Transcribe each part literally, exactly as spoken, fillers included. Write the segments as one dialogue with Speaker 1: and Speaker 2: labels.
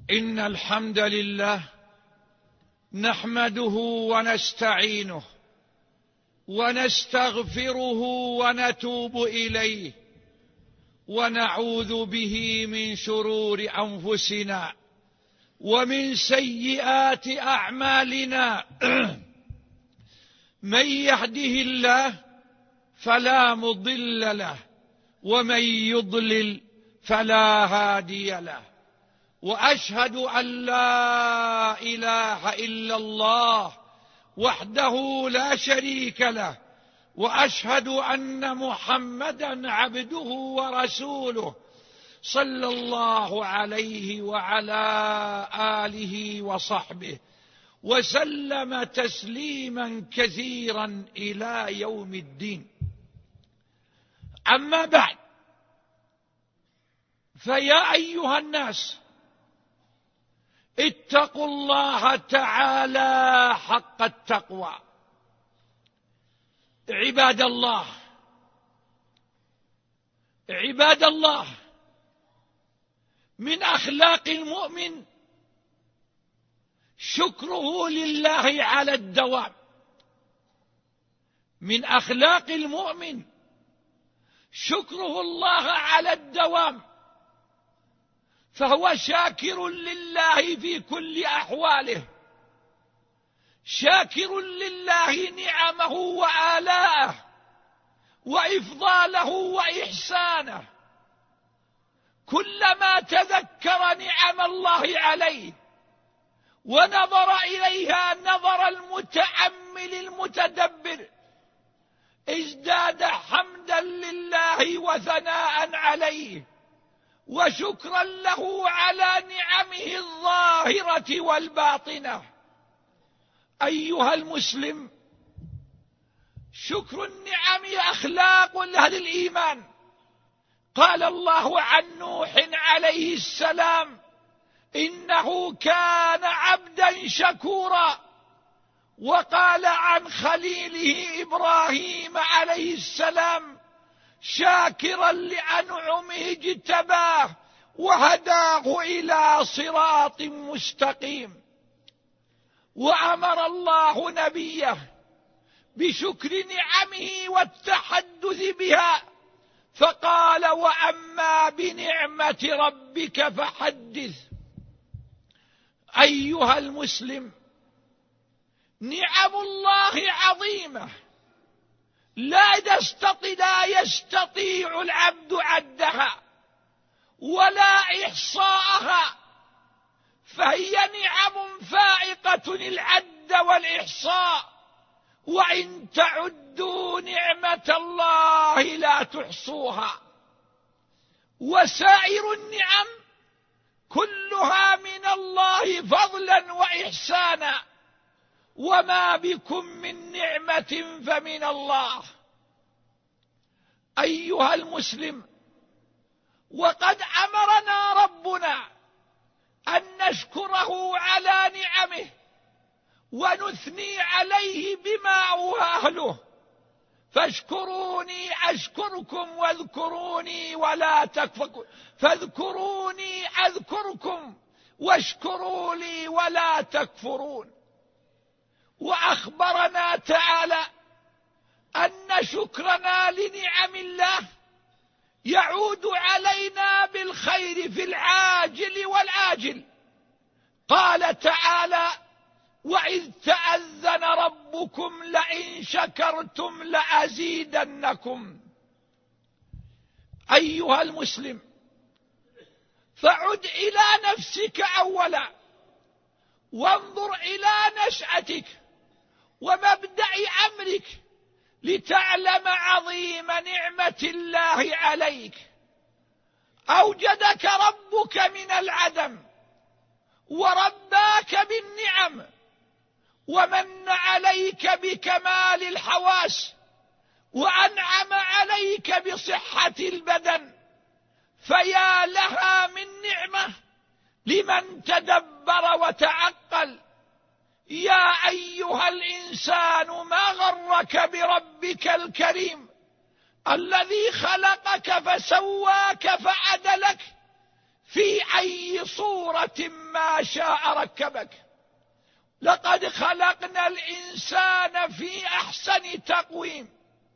Speaker 1: إن الحمد لله نحمده ونستعينه ونستغفره ونتوب إليه ونعوذ به من شرور أنفسنا ومن سيئات أعمالنا من يهده الله فلا مضل له ومن يضلل فلا هادي له، وأشهد أن لا إله إلا الله وحده لا شريك له، وأشهد أن محمدا عبده ورسوله صلى الله عليه وعلى آله وصحبه وسلم تسليما كثيرا إلى يوم الدين. أما بعد، فيا أيها الناس اتقوا الله تعالى حق التقوى. عباد الله عباد الله من أخلاق المؤمن شكره لله على الدوام. من أخلاق المؤمن شكره الله على الدوام، فهو شاكر لله في كل أحواله، شاكر لله نعمه وآلاءه وإفضاله وإحسانه. كلما تذكر نعم الله عليه ونظر إليها نظر المتأمل المتدبر ازداد حمدا لله وثناء عليه وشكرا له على نعمه الظاهرة والباطنة. أيها المسلم، شكر النعم أخلاق لأهل الإيمان. قال الله عن نوح عليه السلام: إنه كان عبدا شكورا. وقال عن خليله إبراهيم عليه السلام: شاكرا لأنعمه اجتباه وهداه إلى صراط مستقيم. وأمر الله نبيه بشكر نعمه والتحدث بها، فقال: وأما بنعمة ربك فحدث. أيها المسلم، نعم الله عظيمة لا يستطيع, يستطيع العبد عدها ولا إحصاءها، فهي نعم فائقة العد والإحصاء، وإن تعدوا نعمة الله لا تحصوها. وسائر النعم كلها من الله فضلا وإحسانا، وما بكم من نعمة فمن الله. أيها المسلم، وقد أمرنا ربنا أن نشكره على نعمه ونثني عليه بما هو أهله. فاشكروني أشكركم واذكروني ولا تكفرون، فاذكروني أذكركم واشكروا لي ولا تكفرون. وأخبرنا تعالى أن شكرنا لنعم الله يعود علينا بالخير في العاجل والآجل. قال تعالى: وإذ تأذن ربكم لئن شكرتم لأزيدنكم. أيها المسلم، فعد إلى نفسك أولا، وانظر إلى نشأتك ومبدأ أمرك لتعلم عظيم نعمة الله عليك. أوجدك ربك من العدم ورباك بالنعم، ومن عليك بكمال الحواس، وأنعم عليك بصحة البدن. فيا لها من نعمة لمن تدبر وتعقل. يا أيها الإنسان ما غرك بربك الكريم الذي خلقك فسواك فعدلك في أي صورة ما شاء ركبك. لقد خلقنا الإنسان في أحسن تقويم.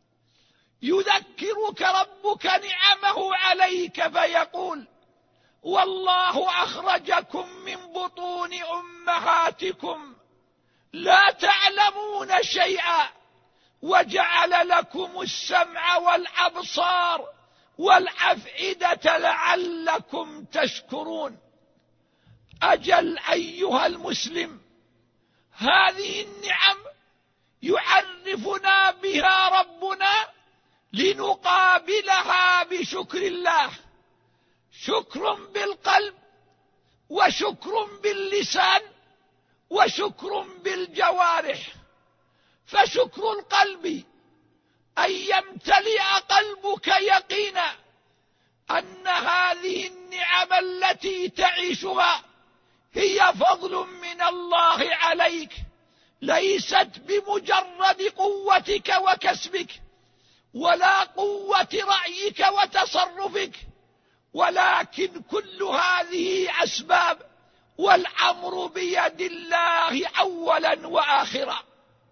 Speaker 1: يذكرك ربك نعمه عليك فيقول: والله أخرجكم من بطون أمهاتكم لا تعلمون شيئا وجعل لكم السمع والأبصار والأفئدة لعلكم تشكرون. أجل أيها المسلم، هذه النعم يعرفنا بها ربنا لنقابلها بشكر الله، شكر بالقلب وشكر باللسان وشكر بالجوارح. فشكر القلب أن يمتلئ قلبك يقينا أن هذه النعم التي تعيشها هي فضل من الله عليك، ليست بمجرد قوتك وكسبك ولا قوة رأيك وتصرفك، ولكن كل هذه أسباب، والأمر بيد الله أولا وآخرا.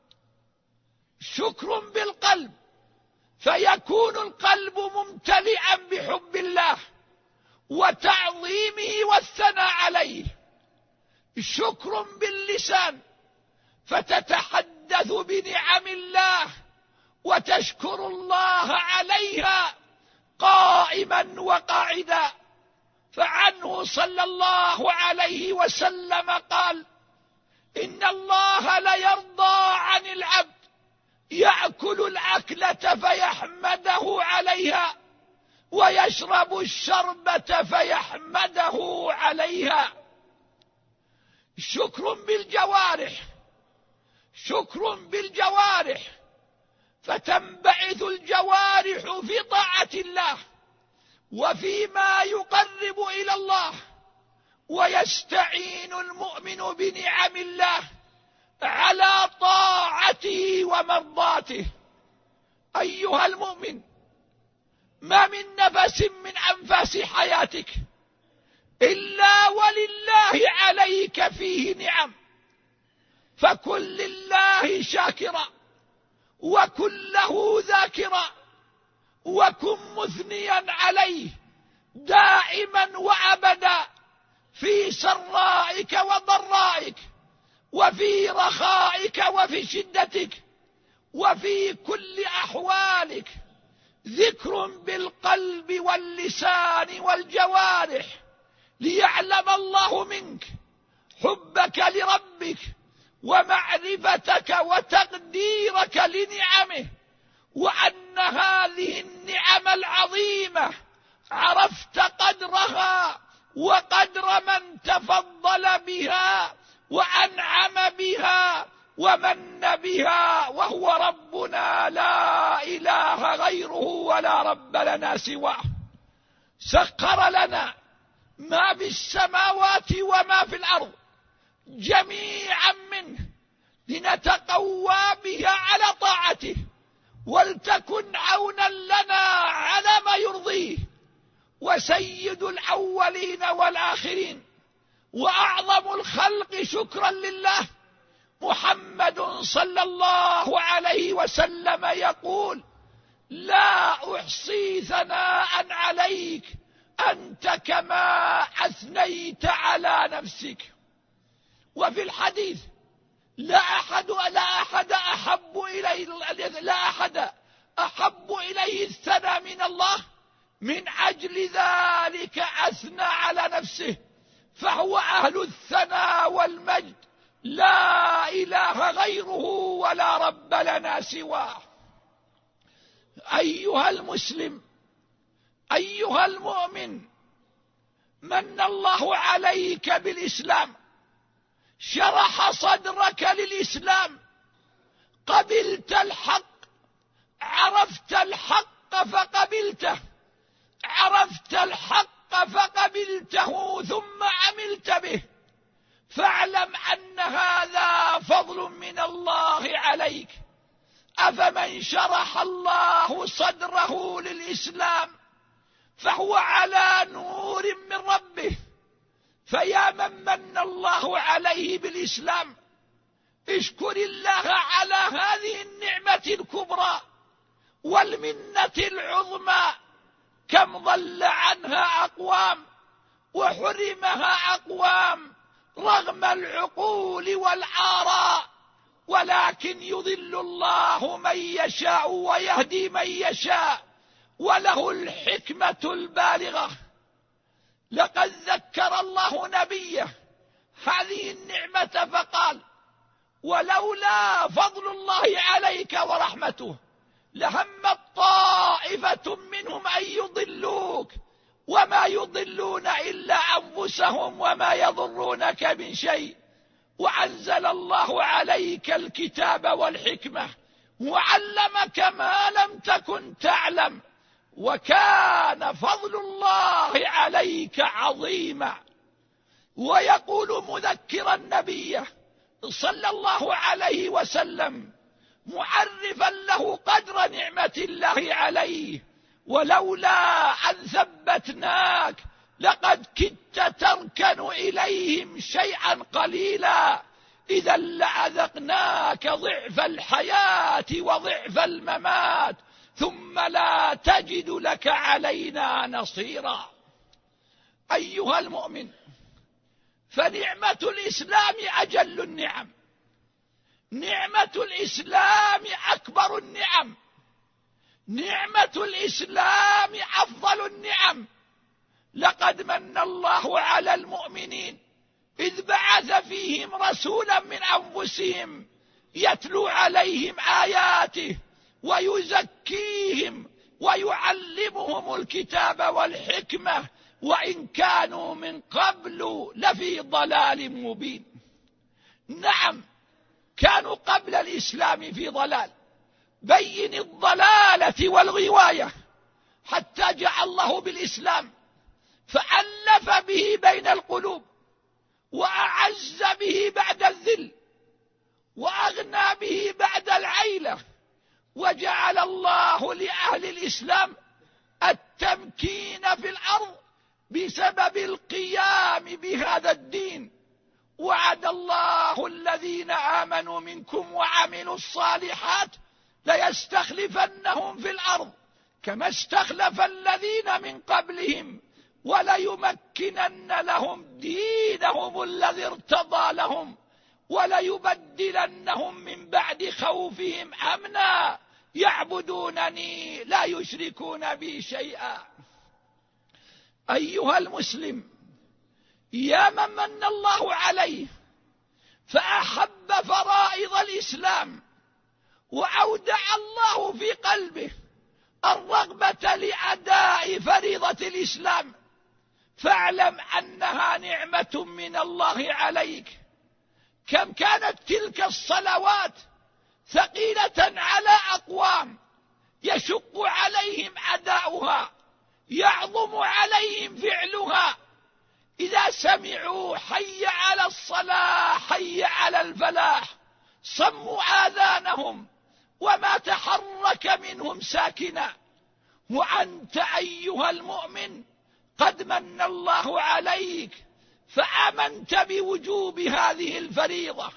Speaker 1: شكر بالقلب، فيكون القلب ممتلئا بحب الله وتعظيمه والثناء عليه. شكر باللسان، فتتحدث بنعم الله وتشكر الله عليها قائما وقاعدا. فعنه صلى الله عليه وسلم قال: إن الله ليرضى عن العبد يأكل الأكلة فيحمده عليها ويشرب الشربة فيحمده عليها. شكر بالجوارح، شكر بالجوارح، فتنبعث الجوارح في طاعة الله وفيما يقرب إلى الله، ويستعين المؤمن بنعم الله على طاعته ومرضاته. أيها المؤمن، ما من نفس من أنفاس حياتك إلا ولله عليك فيه نعم، فكن لله شاكرا وكن له ذاكرا وكن مثنيا عليه دائما وأبدا في سرائك وضرائك وفي رخائك وفي شدتك وفي كل أحوالك. ذكر بالقلب واللسان والجوارح ليعلم الله منك حبك لربك ومعرفتك وتقديرك لنعمه، وأن هذه النعم العظيمة عرفت قدرها وقدر من تفضل بها وأنعم بها ومن بها، وهو ربنا لا إله غيره ولا رب لنا سواه. سخر لنا ما في السماوات وما في الأرض جميعا منه لنتقوى بها على طاعته، ولتكن عونا لنا على ما يرضيه. وسيد الأولين والآخرين وأعظم الخلق شكرا لله محمد صلى الله عليه وسلم يقول: لا أحصي ثناء عليك أنت كما أثنيت على نفسك. وفي الحديث: لا أحد لا أحد أحب إليه لا أحد أحب إليه الثناء من الله، من أجل ذلك أثنى على نفسه، فهو أهل الثناء والمجد لا إله غيره ولا رب لنا سواه. أيها المسلم، أيها المؤمن، من الله عليك بالإسلام، شرح صدرك للإسلام، قبلت الحق، عرفت الحق فقبلته، عرفت الحق فقبلته ثم عملت به، فاعلم أن هذا فضل من الله عليك. أفمن شرح الله صدره للإسلام فهو على نور من ربه. فيا من من الله عليه بالإسلام، اشكر الله على هذه النعمة الكبرى والمنة العظمى. كم ضل عنها أقوام وحرمها أقوام رغم العقول والآراء، ولكن يضل الله من يشاء ويهدي من يشاء، وله الحكمة البالغة. لقد ذكر الله نبيه هذه النعمة فقال: ولولا فضل الله عليك ورحمته لهمت طائفة منهم أن يضلوك وما يضلون إلا أنفسهم وما يضرونك من شيء، وأنزل الله عليك الكتاب والحكمة وعلمك ما لم تكن تعلم، وكان فضل الله عليك عظيما. ويقول مذكرا نبيه صلى الله عليه وسلم معرفا له قدر نعمة الله عليه: ولولا أن ثبتناك لقد كدت تركن إليهم شيئا قليلا، إذا لأذقناك ضعف الحياة وضعف الممات ثم لا تجد لك علينا نصيرا. أيها المؤمن، فنعمة الإسلام أجل النعم، نعمة الإسلام أكبر النعم، نعمة الإسلام أفضل النعم. لقد من الله على المؤمنين إذ بعث فيهم رسولا من أنفسهم يتلو عليهم آياته ويزكيهم ويعلمهم الكتاب والحكمة، وإن كانوا من قبل لفي ضلال مبين. نعم، كانوا قبل الإسلام في ضلال، بين الضلالة والغواية، حتى جاء الله بالإسلام فألف به بين القلوب، وأعز به بعد الذل، وأغنى به بعد العيلة، وجعل الله لأهل الإسلام التمكين في الأرض بسبب القيام بهذا الدين. وعد الله الذين آمنوا منكم وعملوا الصالحات ليستخلفنهم في الأرض كما استخلف الذين من قبلهم وليمكنن لهم دينهم الذي ارتضى لهم وليبدلنهم من بعد خوفهم أمنا يعبدونني لا يشركون بي شيئا. أيها المسلم، يا من من الله عليه فأحب فرائض الإسلام وأودع الله في قلبه الرغبة لأداء فريضة الإسلام، فاعلم أنها نعمة من الله عليك. كم كانت تلك الصلوات ثقيلة على أقوام يشق عليهم أداؤها، يعظم عليهم فعلها. إذا سمعوا حي على الصلاة حي على الفلاح صموا آذانهم وما تحرك منهم ساكنا. وأنت أيها المؤمن قد من الله عليك فآمنت بوجوب هذه الفريضة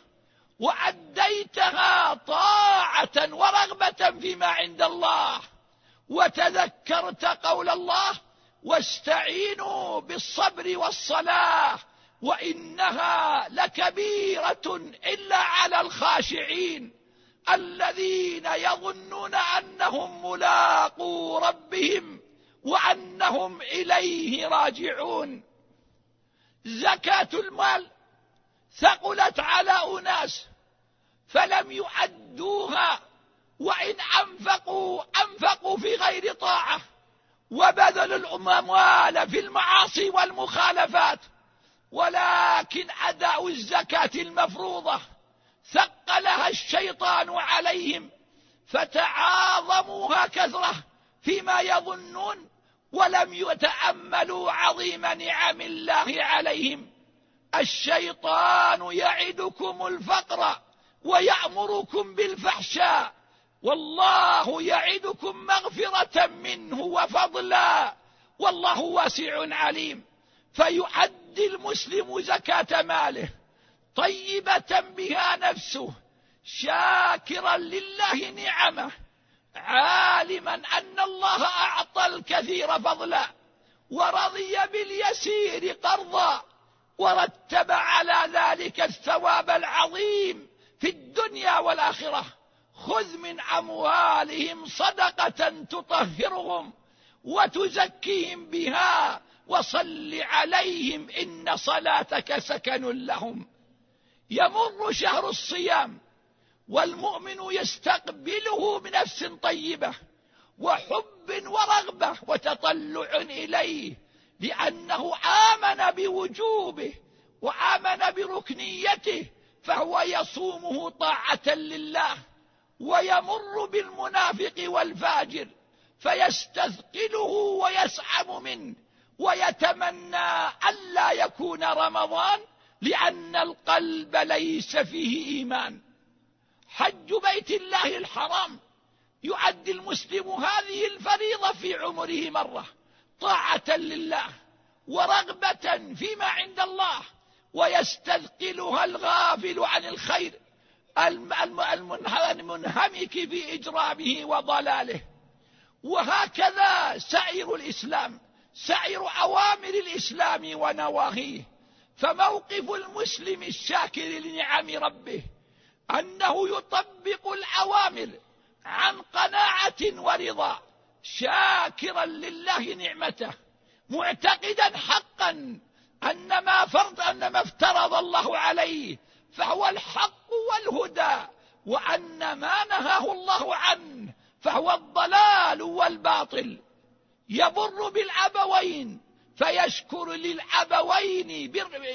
Speaker 1: وأديتها طاعة ورغبة فيما عند الله، وتذكرت قول الله: واستعينوا بالصبر والصلاة وإنها لكبيرة إلا على الخاشعين الذين يظنون أنهم ملاقو ربهم وأنهم إليه راجعون. زكاة المال ثقلت على أناس فلم يؤدوها، وإن أنفقوا أنفقوا في غير طاعة وبذلوا الأموال في المعاصي والمخالفات. ولكن أداء الزكاة المفروضة ثقلها الشيطان عليهم فتعاظموها كثرة فيما يظنون ولم يتأملوا عظيم نعم الله عليهم. الشيطان يعدكم الفقر ويأمركم بالفحشاء والله يعدكم مغفرة منه وفضلا والله واسع عليم. فيؤدي المسلم زكاة ماله طيبة بها نفسه، شاكرا لله نعمه، عالما أن الله أعطى الكثير فضلا، ورضي باليسير قرضا، ورتب على ذلك الثواب العظيم في الدنيا والآخرة. خذ من أموالهم صدقة تطهرهم وتزكيهم بها وصل عليهم إن صلاتك سكن لهم. يمر شهر الصيام والمؤمن يستقبله بنفس طيبة وحب ورغبة وتطلع إليه، لأنه آمن بوجوبه وآمن بركنيته، فهو يصومه طاعة لله. ويمر بالمنافق والفاجر فيستثقله ويسعم منه ويتمنى ألا يكون رمضان، لأن القلب ليس فيه إيمان. حج بيت الله الحرام يؤدي المسلم هذه الفريضة في عمره مرة طاعة لله ورغبة فيما عند الله، ويستثقلها الغافل عن الخير المنهمك في إجرامه وضلاله. وهكذا سائر الإسلام، سائر أوامر الإسلام ونواهيه. فموقف المسلم الشاكر لنعم ربه أنه يطبق الأوامر عن قناعة ورضا، شاكرا لله نعمته، معتقدا حقا أن ما فرض أن ما افترض الله عليه فهو الحق والهدى، وأن ما نهاه الله عنه فهو الضلال والباطل. يبر بالأبوين فيشكر للأبوين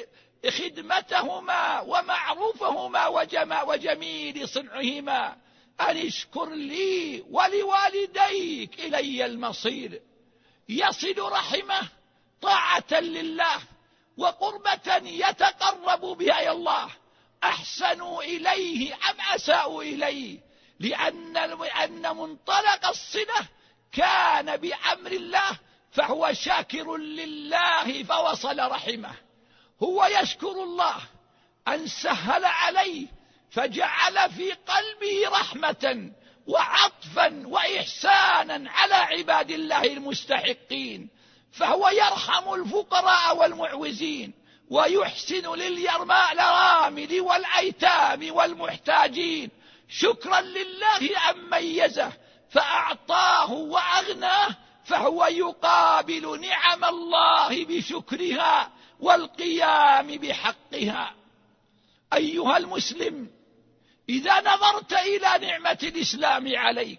Speaker 1: خدمتهما ومعروفهما وجميل صنعهما، أن اشكر لي ولوالديك إلي المصير. يصل رحمه طاعة لله وقربة يتقرب بها إلى الله، أحسنوا إليه أم أساءوا إليه، لأن أن منطلق الصلة كان بأمر الله، فهو شاكر لله فوصل رحمه. هو يشكر الله أن سهل عليه فجعل في قلبه رحمة وعطفا وإحسانا على عباد الله المستحقين، فهو يرحم الفقراء والمعوزين ويحسن لليرامل والأيتام والمحتاجين، شكرا لله أن ميزه فأعطاه وأغناه، فهو يقابل نعم الله بشكرها والقيام بحقها. أيها المسلم، إذا نظرت إلى نعمة الإسلام عليك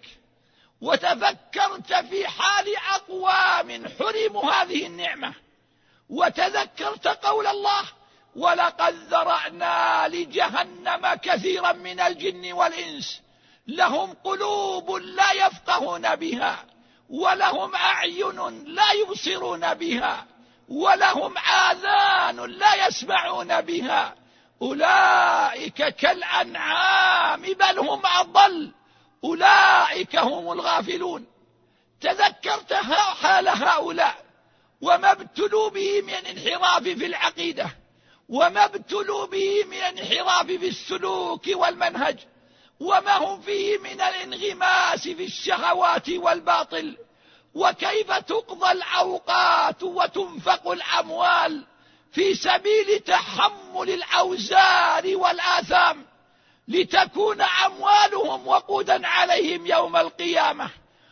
Speaker 1: وتفكرت في حال أقوام حرموا هذه النعمة، وتذكرت قول الله: ولقد ذرأنا لجهنم كثيرا من الجن والإنس لهم قلوب لا يفقهون بها ولهم أعين لا يبصرون بها ولهم آذان لا يسمعون بها أولئك كالأنعام بل هم أضل أولئك هم الغافلون. تذكرت حال هؤلاء وما ابتلوا به من انحراف في العقيدة، وما ابتلوا به من انحراف في السلوك والمنهج، وما هم فيه من الانغماس في الشهوات والباطل، وكيف تقضى الأوقات وتنفق الأموال في سبيل تحمل الأوزار والآثام لتكون أموالهم وقودا عليهم يوم القيامة،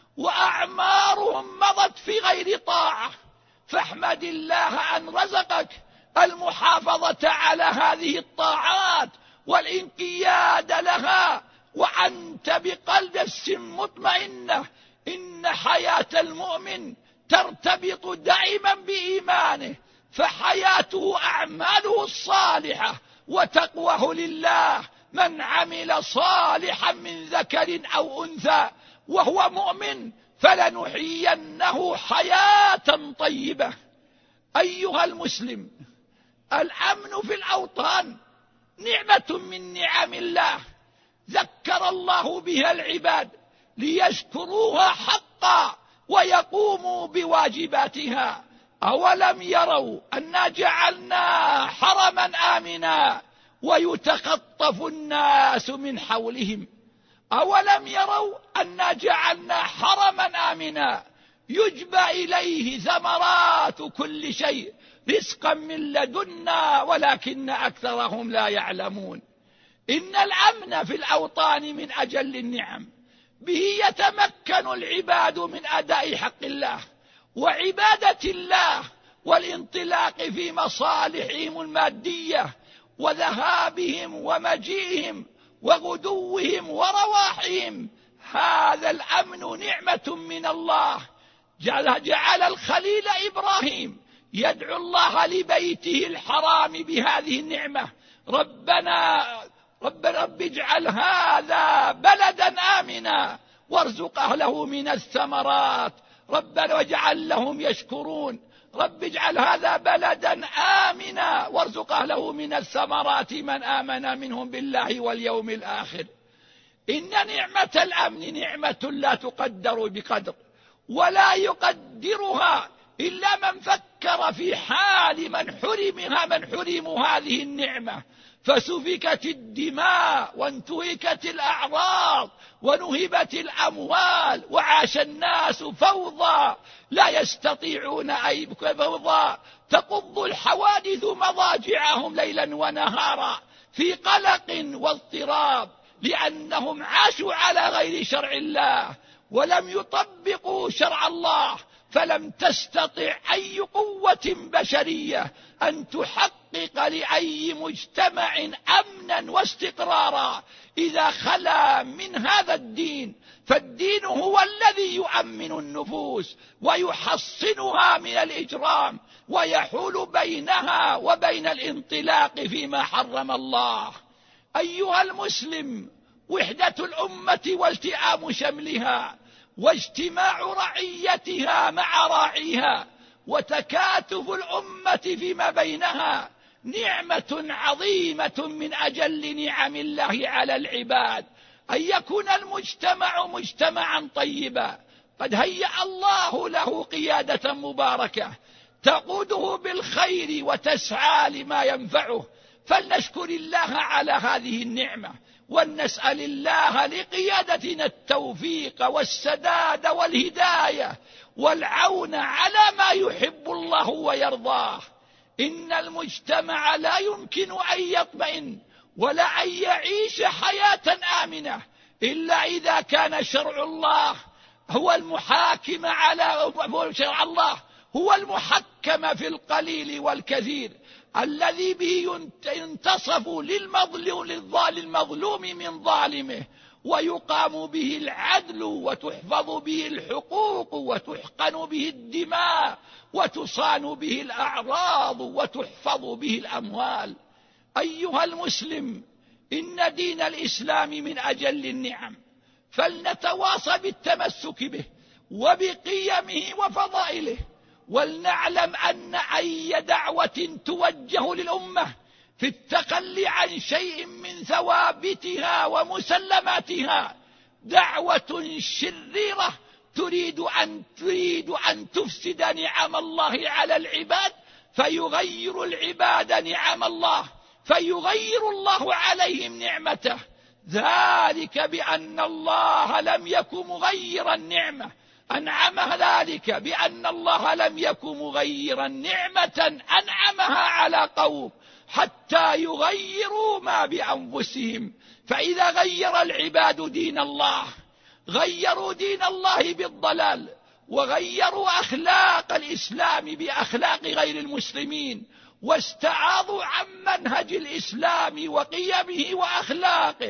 Speaker 1: وأعمارهم مضت في غير طاعة. فاحمد الله أن رزقك المحافظة على هذه الطاعات والانقياد لها، وأنت بقلب مطمئنة إن حياة المؤمن ترتبط دائما بإيمانه، فحياته أعماله الصالحة وتقواه لله. من عمل صالحا من ذكر أو أنثى وهو مؤمن فلنحيينه حياة طيبة. أيها المسلم، الأمن في الأوطان نعمة من نعم الله ذكر الله بها العباد ليشكروها حقا، ويقوموا بواجباتها. أولم يروا أنا جعلنا حرما آمنا ويتخطف الناس من حولهم؟ أولم يروا أنا جعلنا حرما آمنا يجبى إليه ثمرات كل شيء رزقا من لدنا ولكن أكثرهم لا يعلمون. إن الأمن في الأوطان من أجل النعم، به يتمكن العباد من أداء حق الله وعبادة الله والانطلاق في مصالحهم المادية وذهابهم ومجيئهم وغدوهم ورواحهم. هذا الأمن نعمة من الله. جعل, جعل الخليل إبراهيم يدعو الله لبيته الحرام بهذه النعمة: ربنا رب رب اجعل هذا بلدا آمنا وارزق أهله من الثمرات ربنا واجعل لهم يشكرون. رب اجعل هذا بلدا آمنا وارزق أهله من الثمرات من آمن منهم بالله واليوم الآخر. إن نعمة الأمن نعمة لا تقدر بقدر، ولا يقدرها إلا من فكر في حال من حرمها من حرموا هذه النعمة، فسفكت الدماء وانتهكت الأعراض ونهبت الأموال وعاش الناس فوضى لا يستطيعون أي فوضى تقض الحوادث مضاجعهم ليلا ونهارا في قلق واضطراب، لأنهم عاشوا على غير شرع الله ولم يطبقوا شرع الله، فلم تستطع أي قوة بشرية أن تحقق لأي مجتمع أمنا واستقرارا إذا خلا من هذا الدين. فالدين هو الذي يؤمن النفوس ويحصنها من الإجرام ويحول بينها وبين الانطلاق فيما حرم الله. أيها المسلم، وحدة الأمة والتئام شملها واجتماع رعيتها مع راعيها وتكاتف الأمة فيما بينها نعمة عظيمة من أجل نعم الله على العباد. أن يكون المجتمع مجتمعا طيبا قد هيأ الله له قيادة مباركة تقوده بالخير وتسعى لما ينفعه، فلنشكر الله على هذه النعمة ونسأل الله لقيادتنا التوفيق والسداد والهداية والعون على ما يحب الله ويرضاه. إن المجتمع لا يمكن أن يطمئن ولا أن يعيش حياة آمنة إلا إذا كان شرع الله هو المحاكم على شرع الله هو المحكم في القليل والكثير، الذي به ينتصف للمظلوم للمظلوم من ظالمه، ويقام به العدل وتحفظ به الحقوق وتحقن به الدماء وتصان به الأعراض وتحفظ به الأموال. أيها المسلم، إن دين الإسلام من أجل النعم، فلنتواصى بالتمسك به وبقيمه وفضائله، ولنعلم أن أي دعوة توجه للأمة في التخلي عن شيء من ثوابتها ومسلماتها دعوة شريرة تريد أن تريد أن تفسد نعم الله على العباد، فيغير العباد نعم الله فيغير الله عليهم نعمته. ذلك بأن الله لم يكن مغيرا نعمة أنعم ذلك بأن الله لم يكن مغيرا نعمة أنعمها على قوم حتى يغيروا ما بأنفسهم. فإذا غير العباد دين الله غيروا دين الله بالضلال، وغيروا أخلاق الإسلام بأخلاق غير المسلمين، واستعاضوا عن منهج الإسلام وقيمه وأخلاقه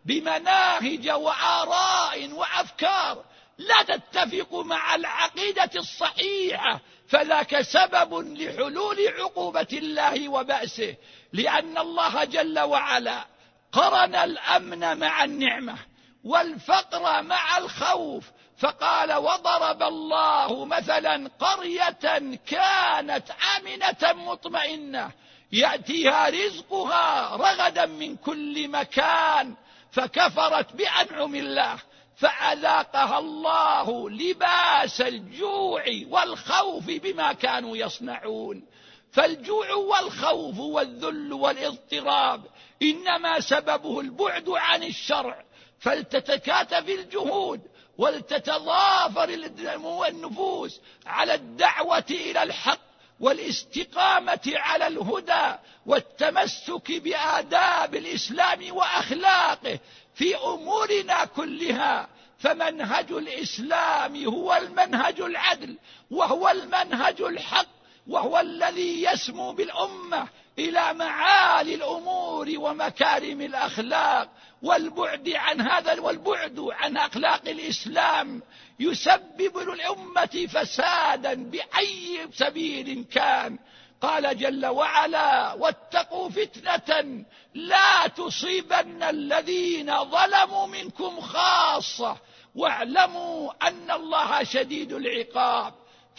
Speaker 1: بمناهج وآراء وأفكار لا تتفق مع العقيدة الصحيحة، فذاك سبب لحلول عقوبة الله وبأسه، لأن الله جل وعلا قرن الأمن مع النعمة والفقر مع الخوف، فقال: وضرب الله مثلا قرية كانت آمنة مطمئنة يأتيها رزقها رغدا من كل مكان فكفرت بأنعم الله فأذاقها الله لباس الجوع والخوف بما كانوا يصنعون. فالجوع والخوف والذل والاضطراب إنما سببه البعد عن الشرع، فلتتكاتف الجهود ولتتضافر النفوس على الدعوة إلى الحق والاستقامة على الهدى والتمسك بآداب الإسلام وأخلاقه في أمورنا كلها. فمنهج الإسلام هو المنهج العدل، وهو المنهج الحق، وهو الذي يسمو بالأمة إلى معالي الأمور ومكارم الأخلاق. والبعد عن هذا والبعد عن أخلاق الإسلام يسبب للأمة فسادا بأي سبيل كان. قال جل وعلا: واتقوا فتنة لا تصيبن الذين ظلموا منكم خاصة واعلموا أن الله شديد العقاب.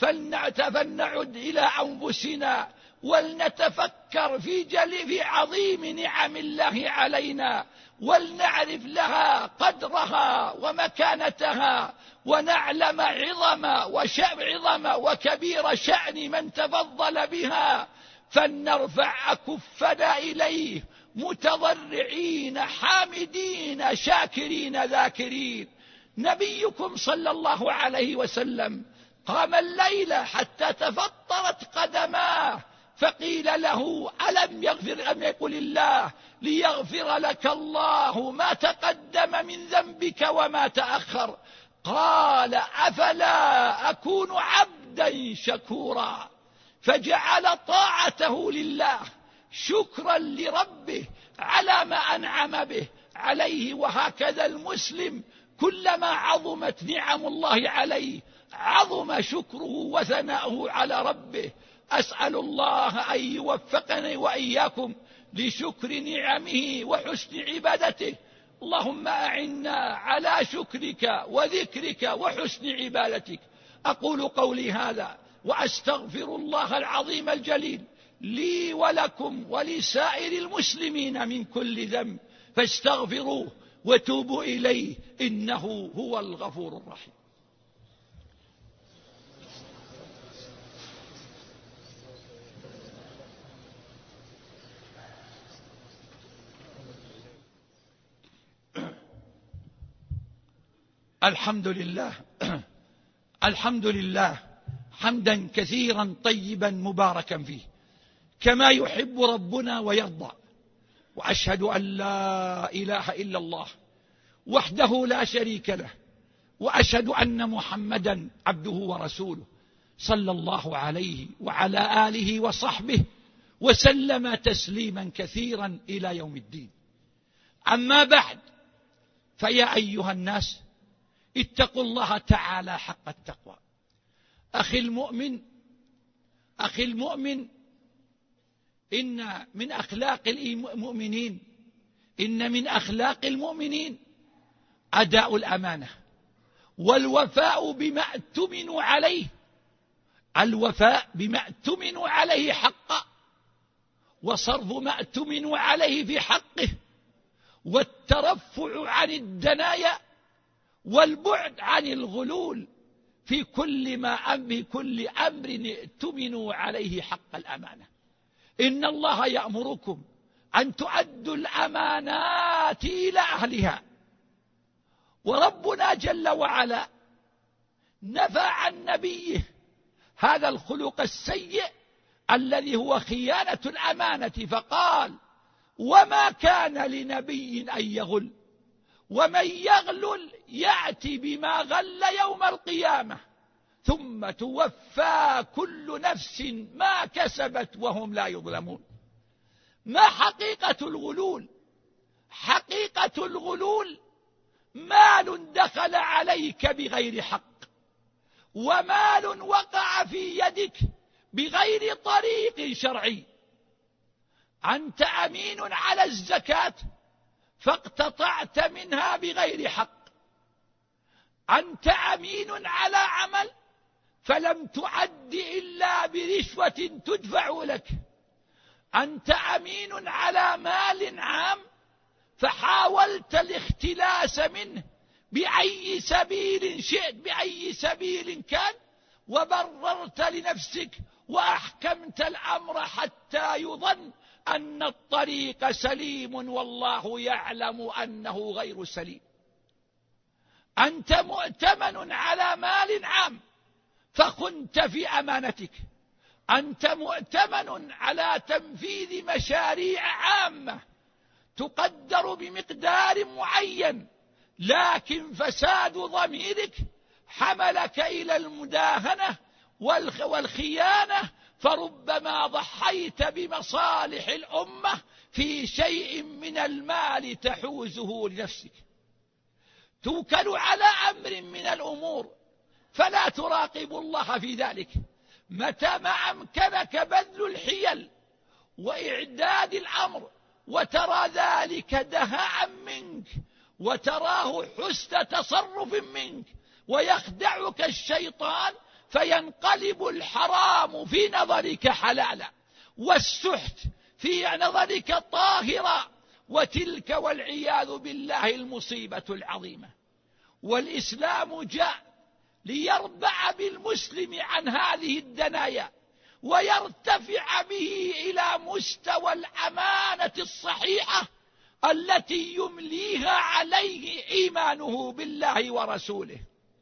Speaker 1: فلنعد إلى أنفسنا ولنتفكر في جل في عظيم نعم الله علينا، ولنعرف لها قدرها ومكانتها، ونعلم عظم وعظم وكبير شأن من تفضل بها، فلنرفع أكفنا إليه متضرعين حامدين شاكرين ذاكرين. نبيكم صلى الله عليه وسلم قام الليل حتى تفطرت قدماه، فقيل له: ألم يغفر أم يقل الله ليغفر لك الله ما تقدم من ذنبك وما تأخر؟ قال: أفلا أكون عبدا شكورا. فجعل طاعته لله شكرا لربه على ما أنعم به عليه. وهكذا المسلم كلما عظمت نعم الله عليه عظم شكره وثناؤه على ربه. أسأل الله أن يوفقني وإياكم لشكر نعمه وحسن عبادته. اللهم أعنا على شكرك وذكرك وحسن عبادتك. أقول قولي هذا وأستغفر الله العظيم الجليل لي ولكم ولسائر المسلمين من كل ذنب، فاستغفروه وتوبوا إليه إنه هو الغفور الرحيم. الحمد لله الحمد لله حمدا كثيرا طيبا مباركا فيه كما يحب ربنا ويرضى. وأشهد أن لا إله إلا الله وحده لا شريك له، وأشهد أن محمدا عبده ورسوله صلى الله عليه وعلى آله وصحبه وسلم تسليما كثيرا إلى يوم الدين. أما بعد، فيا أيها الناس اتقوا الله تعالى حق التقوى. أخي المؤمن أخي المؤمن إن من أخلاق المؤمنين إن من أخلاق المؤمنين أداء الأمانة والوفاء بما اؤتمنوا عليه الوفاء بما اؤتمنوا عليه حقا، وصرف ما اؤتمنوا عليه في حقه، والترفع عن الدنايا، والبعد عن الغلول في كل ما أمر كل أمر ائتمنوا عليه حق الأمانة. إن الله يأمركم أن تؤدوا الأمانات إلى أهلها. وربنا جل وعلا نفى عن نبيه هذا الخلق السيء الذي هو خيانة الأمانة، فقال: وما كان لنبي أن يغل، ومن يغلل يأتي بما غل يوم القيامة ثم توفى كل نفس ما كسبت وهم لا يظلمون. ما حقيقة الغلول؟ حقيقة الغلول مال دخل عليك بغير حق، ومال وقع في يدك بغير طريق شرعي. أنت أمين على الزكاة فاقتطعت منها بغير حق. أنت أمين على عمل فلم تعد إلا برشوة تدفع لك. أنت أمين على مال عام فحاولت الاختلاس منه بأي سبيل شئت، بأي سبيل كان، وبررت لنفسك وأحكمت الأمر حتى يظن أن الطريق سليم والله يعلم أنه غير سليم. أنت مؤتمن على مال عام فخنت في أمانتك، أنت مؤتمن على تنفيذ مشاريع عامة تقدر بمقدار معين، لكن فساد ضميرك حملك إلى المداهنة والخيانة، فربما ضحيت بمصالح الأمة في شيء من المال تحوزه لنفسك. توكل على أمر من الأمور فلا تراقب الله في ذلك، متى ما أمكنك بذل الحيل وإعداد الأمر وترى ذلك دهاء منك وتراه حسن تصرف منك ويخدعك الشيطان، فينقلب الحرام في نظرك حلالا والسحت في نظرك طاهرا، وتلك والعياذ بالله المصيبة العظيمة. والإسلام جاء ليربع بالمسلم عن هذه الدنايا ويرتفع به إلى مستوى الأمانة الصحيحة التي يمليها عليه إيمانه بالله ورسوله.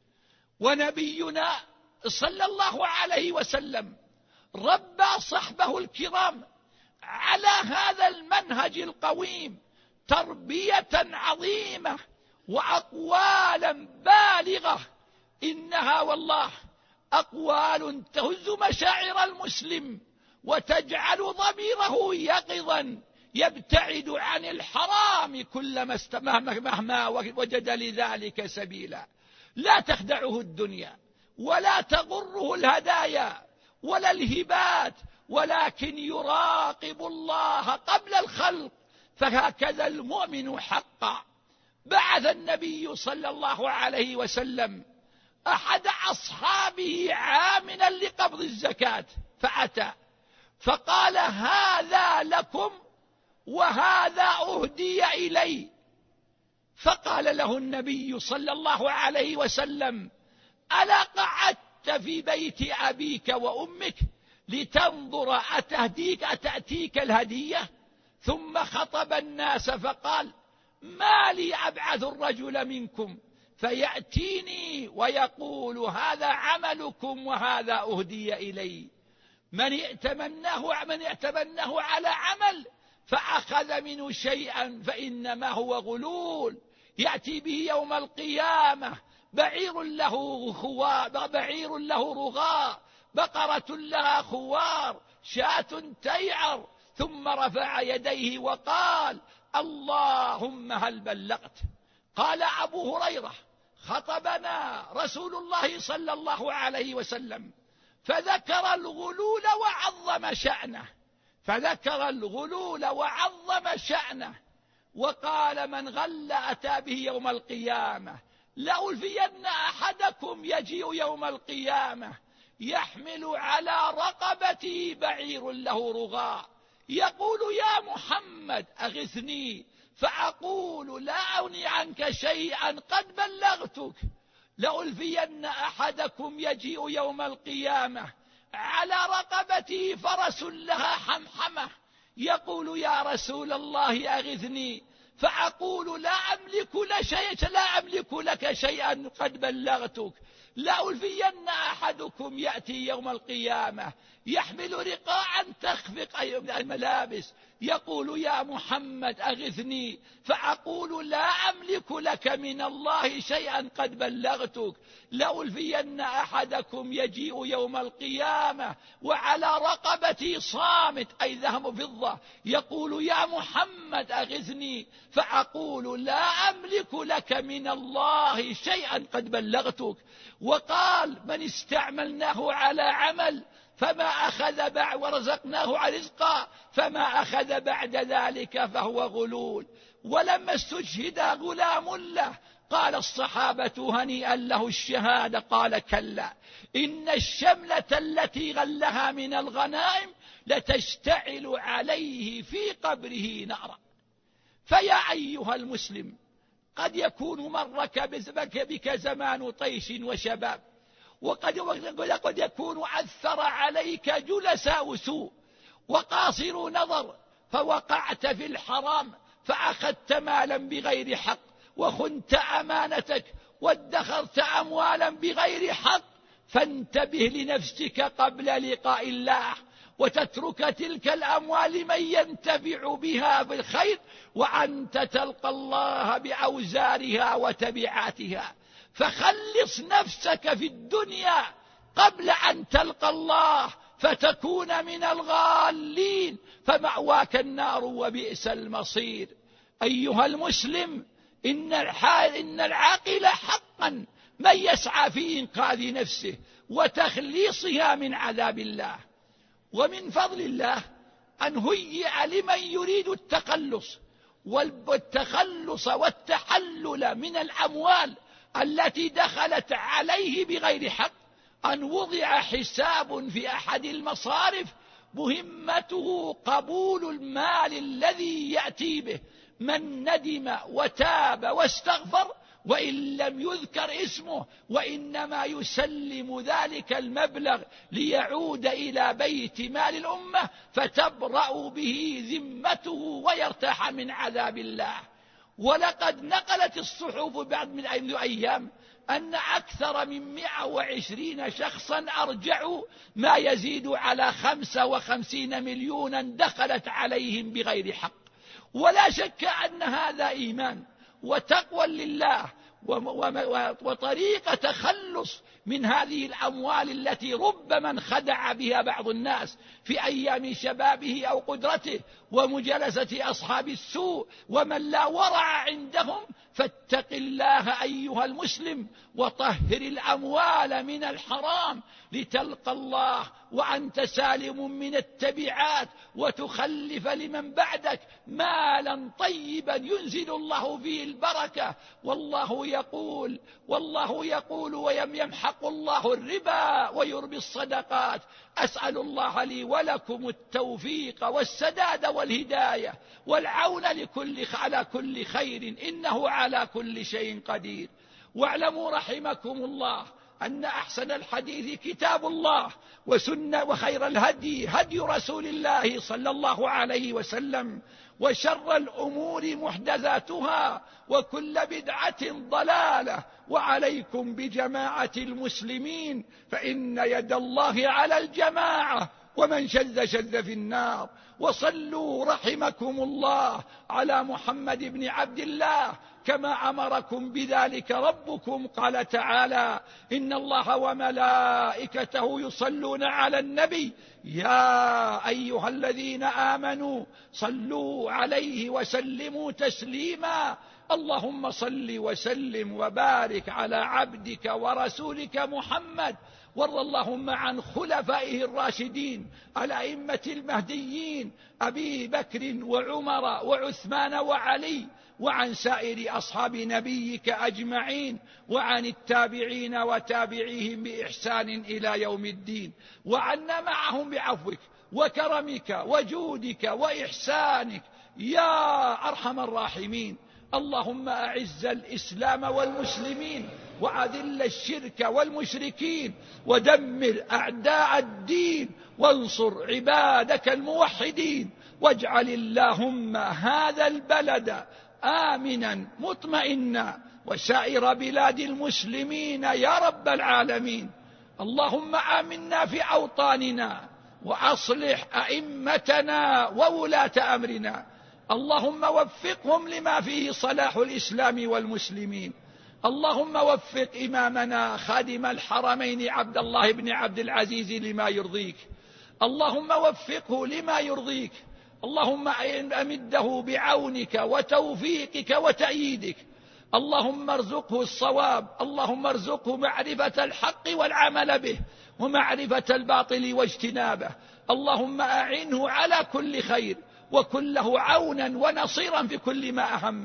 Speaker 1: ونبينا صلى الله عليه وسلم ربى صحبه الكرام على هذا المنهج القويم تربية عظيمة وأقوالا بالغة، إنها والله أقوال تهز مشاعر المسلم وتجعل ضميره يقظا يبتعد عن الحرام كلما مهما وجد لذلك سبيلا. لا تخدعه الدنيا ولا تغره الهدايا ولا الهبات، ولكن يراقب الله قبل الخلق، فهكذا المؤمن حقا. بعث النبي صلى الله عليه وسلم أحد أصحابه عاملا لقبض الزكاة، فأتى فقال: هذا لكم وهذا أهدي إلي. فقال له النبي صلى الله عليه وسلم: ألا قعدت في بيت أبيك وأمك لتنظر أتهديك أتأتيك الهدية؟ ثم خطب الناس فقال: ما لي أبعث الرجل منكم فيأتيني ويقول هذا عملكم وهذا أهدي إلي. من ائتمناه من ائتمناه على عمل فأخذ منه شيئا فإنما هو غلول، يأتي به يوم القيامة بعير له خوار، بعير له رغاء، بقرة لها خوار، شاة تيعر. ثم رفع يديه وقال: اللهم هل بلغت؟ قال أبو هريرة: خطبنا رسول الله صلى الله عليه وسلم فذكر الغلول وعظم شأنه فذكر الغلول وعظم شأنه وقال: من غل أتى به يوم القيامة لألفين أحدكم يجيء يوم القيامة يحمل على رقبته بعير له رغاء، يقول: يا محمد أغثني، فأقول: لا أغني عنك شيئا قد بلغتك. لألفين أحدكم يجيء يوم القيامة على رقبته فرس لها حمحمة، يقول: يا رسول الله أغثني، فأقول: لا أملك لك شيئا لا أملك لك شيئا قد بلغتك. لألفين أحدكم يأتي يوم القيامة يحمل رقاعا تخفق الملابس، يقول: يا محمد أغثني، فأقول: لا أملك لك من الله شيئا قد بلغتك. لألفين أحدكم يجيء يوم القيامة وعلى رقبتي صامت أي ذهب فضة، يقول: يا محمد أغثني، فأقول: لا أملك لك من الله شيئا قد بلغتك. وقال: من استعملناه على عمل فما أخذ بعد ورزقناه رزقا فما أخذ بعد ذلك فهو غلول. ولما استشهد غلام له قال الصحابة: هنيئا له الشهادة. قال: كلا، إن الشملة التي غلها من الغنائم لتشتعل عليه في قبره نارا. فيا أيها المسلم، قد يكون مرك بك زمان طيش وشباب، وقد قد يكون أثر عليك جلساء سوء وقاصر نظر، فوقعت في الحرام، فأخذت مالا بغير حق، وخنت أمانتك، وادخرت أموالا بغير حق. فانتبه لنفسك قبل لقاء الله، وتترك تلك الأموال لمن ينتفع بها بالخير، وأنت تلقى الله بأوزارها وتبعاتها. فخلص نفسك في الدنيا قبل أن تلقى الله فتكون من الغالين، فمأواك النار وبئس المصير. أيها المسلم، إن إن العاقل حقا من يسعى في إنقاذ نفسه وتخليصها من عذاب الله. ومن فضل الله أن هيئ لمن يريد التخلص والتخلص والتحلل من الأموال التي دخلت عليه بغير حق، أن وضع حساب في أحد المصارف مهمته قبول المال الذي يأتي به من ندم وتاب واستغفر، وإن لم يذكر اسمه، وإنما يسلم ذلك المبلغ ليعود إلى بيت مال الأمة فتبرأ به ذمته ويرتاح من عذاب الله. ولقد نقلت الصحف بعد من أيام أن أكثر من مئة وعشرين شخصا أرجعوا ما يزيد على خمسة وخمسين مليونا دخلت عليهم بغير حق. ولا شك أن هذا إيمان وتقوى لله وطريقة تخلص من هذه الأموال التي ربما انخدع بها بعض الناس في أيام شبابه أو قدرته، ومجالسة أصحاب السوء ومن لا ورع عندهم. فاتق الله أيها المسلم، وطهر الأموال من الحرام لتلقى الله وأنت سالم من التبعات، وتخلف لمن بعدك مالا طيبا ينزل الله فيه البركة. والله يقول والله يقول ويمحق الله الربا ويربي الصدقات. أسأل الله لي ولكم التوفيق والسداد والهداية والعون لكل على كل خير، إنه على كل شيء قدير. واعلموا رحمكم الله أن أحسن الحديث كتاب الله، وسنة وخير الهدي هدي رسول الله صلى الله عليه وسلم، وشر الأمور محدثاتها، وكل بدعة ضلالة. وعليكم بجماعة المسلمين، فإن يد الله على الجماعة، ومن شذ شذ في النار. وصلوا رحمكم الله على محمد بن عبد الله كما أمركم بذلك ربكم. قال تعالى: إن الله وملائكته يصلون على النبي يا أيها الذين آمنوا صلوا عليه وسلموا تسليما. اللهم صل وسلم وبارك على عبدك ورسولك محمد، وارض اللهم عن خلفائه الراشدين الأئمة المهديين أبي بكر وعمر وعثمان وعلي، وعن سائر أصحاب نبيك أجمعين، وعن التابعين وتابعيهم بإحسان إلى يوم الدين، وعنا معهم بعفوك وكرمك وجودك وإحسانك يا أرحم الراحمين. اللهم أعز الإسلام والمسلمين، وأذل الشرك والمشركين، ودمر أعداء الدين، وانصر عبادك الموحدين. واجعل اللهم هذا البلد آمنا مطمئنا، وسائر بلاد المسلمين يا رب العالمين. اللهم آمنا في أوطاننا، وأصلح أئمتنا وولاة أمرنا. اللهم وفقهم لما فيه صلاح الإسلام والمسلمين. اللهم وفق إمامنا خادم الحرمين عبد الله بن عبد العزيز لما يرضيك. اللهم وفقه لما يرضيك. اللهم أمده بعونك وتوفيقك وتأييدك. اللهم ارزقه الصواب. اللهم ارزقه معرفة الحق والعمل به، ومعرفة الباطل واجتنابه. اللهم أعنه على كل خير، وكن له عونا ونصيرا في كل ما أهمه.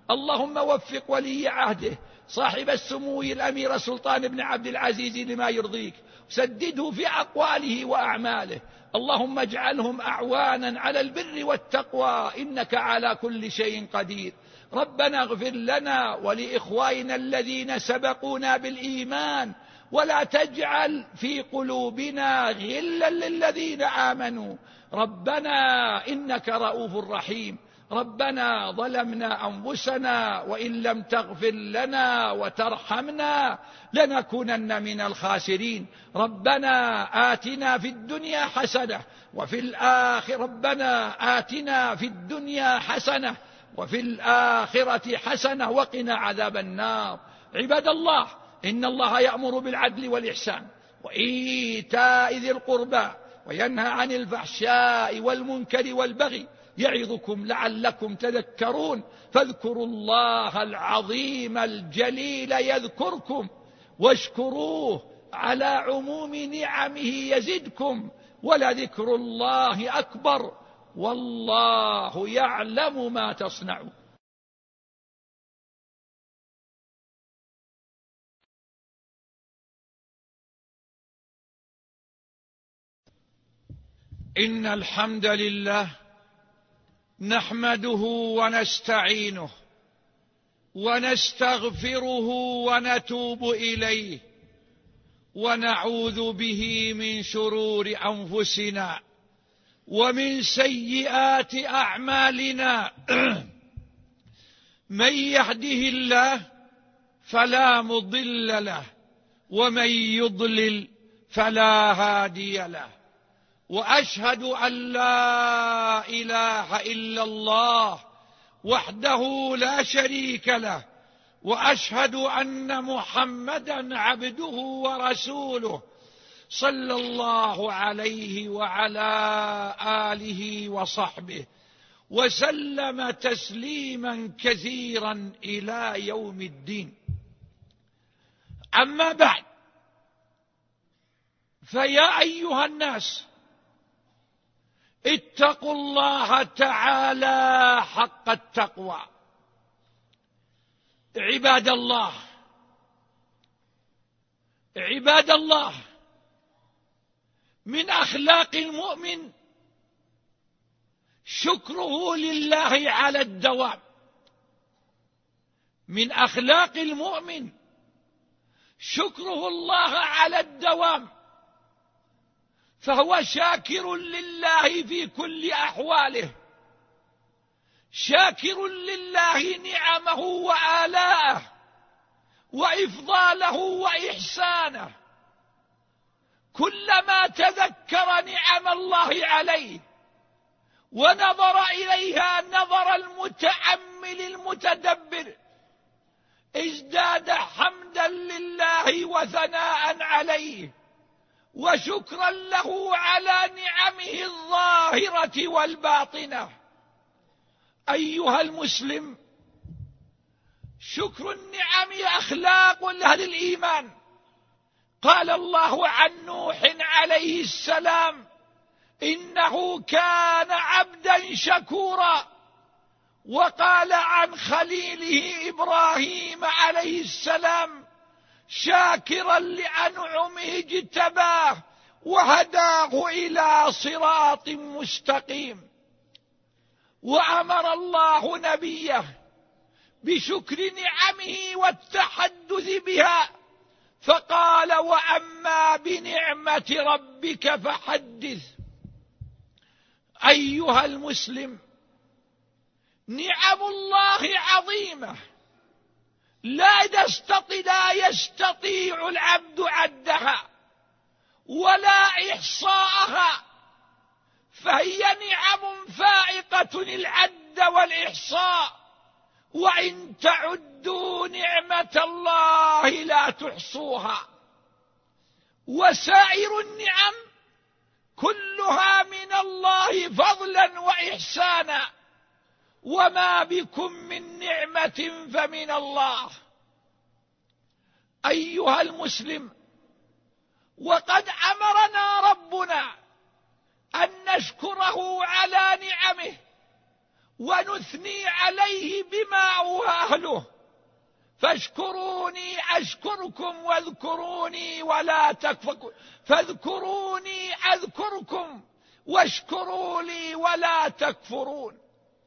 Speaker 1: اللهم وفق ولي عهده صاحب السمو الأمير سلطان بن عبد العزيز لما يرضيك، سدده في أقواله وأعماله. اللهم اجعلهم أعوانا على البر والتقوى إنك على كل شيء قدير. ربنا اغفر لنا ولإخواننا الذين سبقونا بالإيمان ولا تجعل في قلوبنا غلا للذين آمنوا ربنا إنك رؤوف رحيم. ربنا ظلمنا أنفسنا وإن لم تغفر لنا وترحمنا لنكونن من الخاسرين. ربنا آتنا في الدنيا حسنة وفي الآخرة ربنا آتنا في الدنيا حسنة وفي الآخرة حسنة وقنا عذاب النار. عباد الله، إن الله يأمر بالعدل والإحسان وإيتاء ذي القربى وينهى عن الفحشاء والمنكر والبغي يعظكم لعلكم تذكرون. فاذكروا الله العظيم الجليل يذكركم واشكروه على عموم نعمه يزدكم ولذكر الله أكبر والله يعلم ما تصنعون. إن الحمد لله نحمده ونستعينه ونستغفره ونتوب إليه ونعوذ به من شرور أنفسنا ومن سيئات أعمالنا. من يهده الله فلا مضل له ومن يضلل فلا هادي له، وأشهد أن لا إله إلا الله وحده لا شريك له، وأشهد أن محمدا عبده ورسوله صلى الله عليه وعلى آله وصحبه وسلم تسليما كثيرا إلى يوم الدين. أما بعد، فيا أيها الناس اتقوا الله تعالى حق التقوى. عباد الله عباد الله من أخلاق المؤمن شكره لله على الدوام. من أخلاق المؤمن شكره الله على الدوام، فهو شاكر لله في كل أحواله، شاكر لله نعمه وآلاءه وإفضاله وإحسانه. كلما تذكر نعم الله عليه ونظر إليها نظر المتأمل المتدبر ازداد حمدا لله وثناء عليه وشكرا له على نعمه الظاهرة والباطنة. أيها المسلم، شكر النعم أخلاق لأهل الإيمان. قال الله عن نوح عليه السلام: إنه كان عبدا شكورا. وقال عن خليله إبراهيم عليه السلام: شاكرا لأنعمه اجتباه وهداه إلى صراط مستقيم. وأمر الله نبيه بشكر نعمه والتحدث بها، فقال: وأما بنعمة ربك فحدث. أيها المسلم، نعم الله عظيمة لا لا يستطيع العبد عدها ولا إحصاءها، فهي نعم فائقة العد والإحصاء، وإن تعدوا نعمة الله لا تحصوها. وسائر النعم كلها من الله فضلا وإحسانا، وما بكم من نعمة فمن الله. أيها المسلم، وقد أمرنا ربنا أن نشكره على نعمه ونثني عليه بما هو أهله، فاشكروني أشكركم واذكروني ولا تكفرون، فاذكروني أذكركم واشكروا لي ولا تكفرون.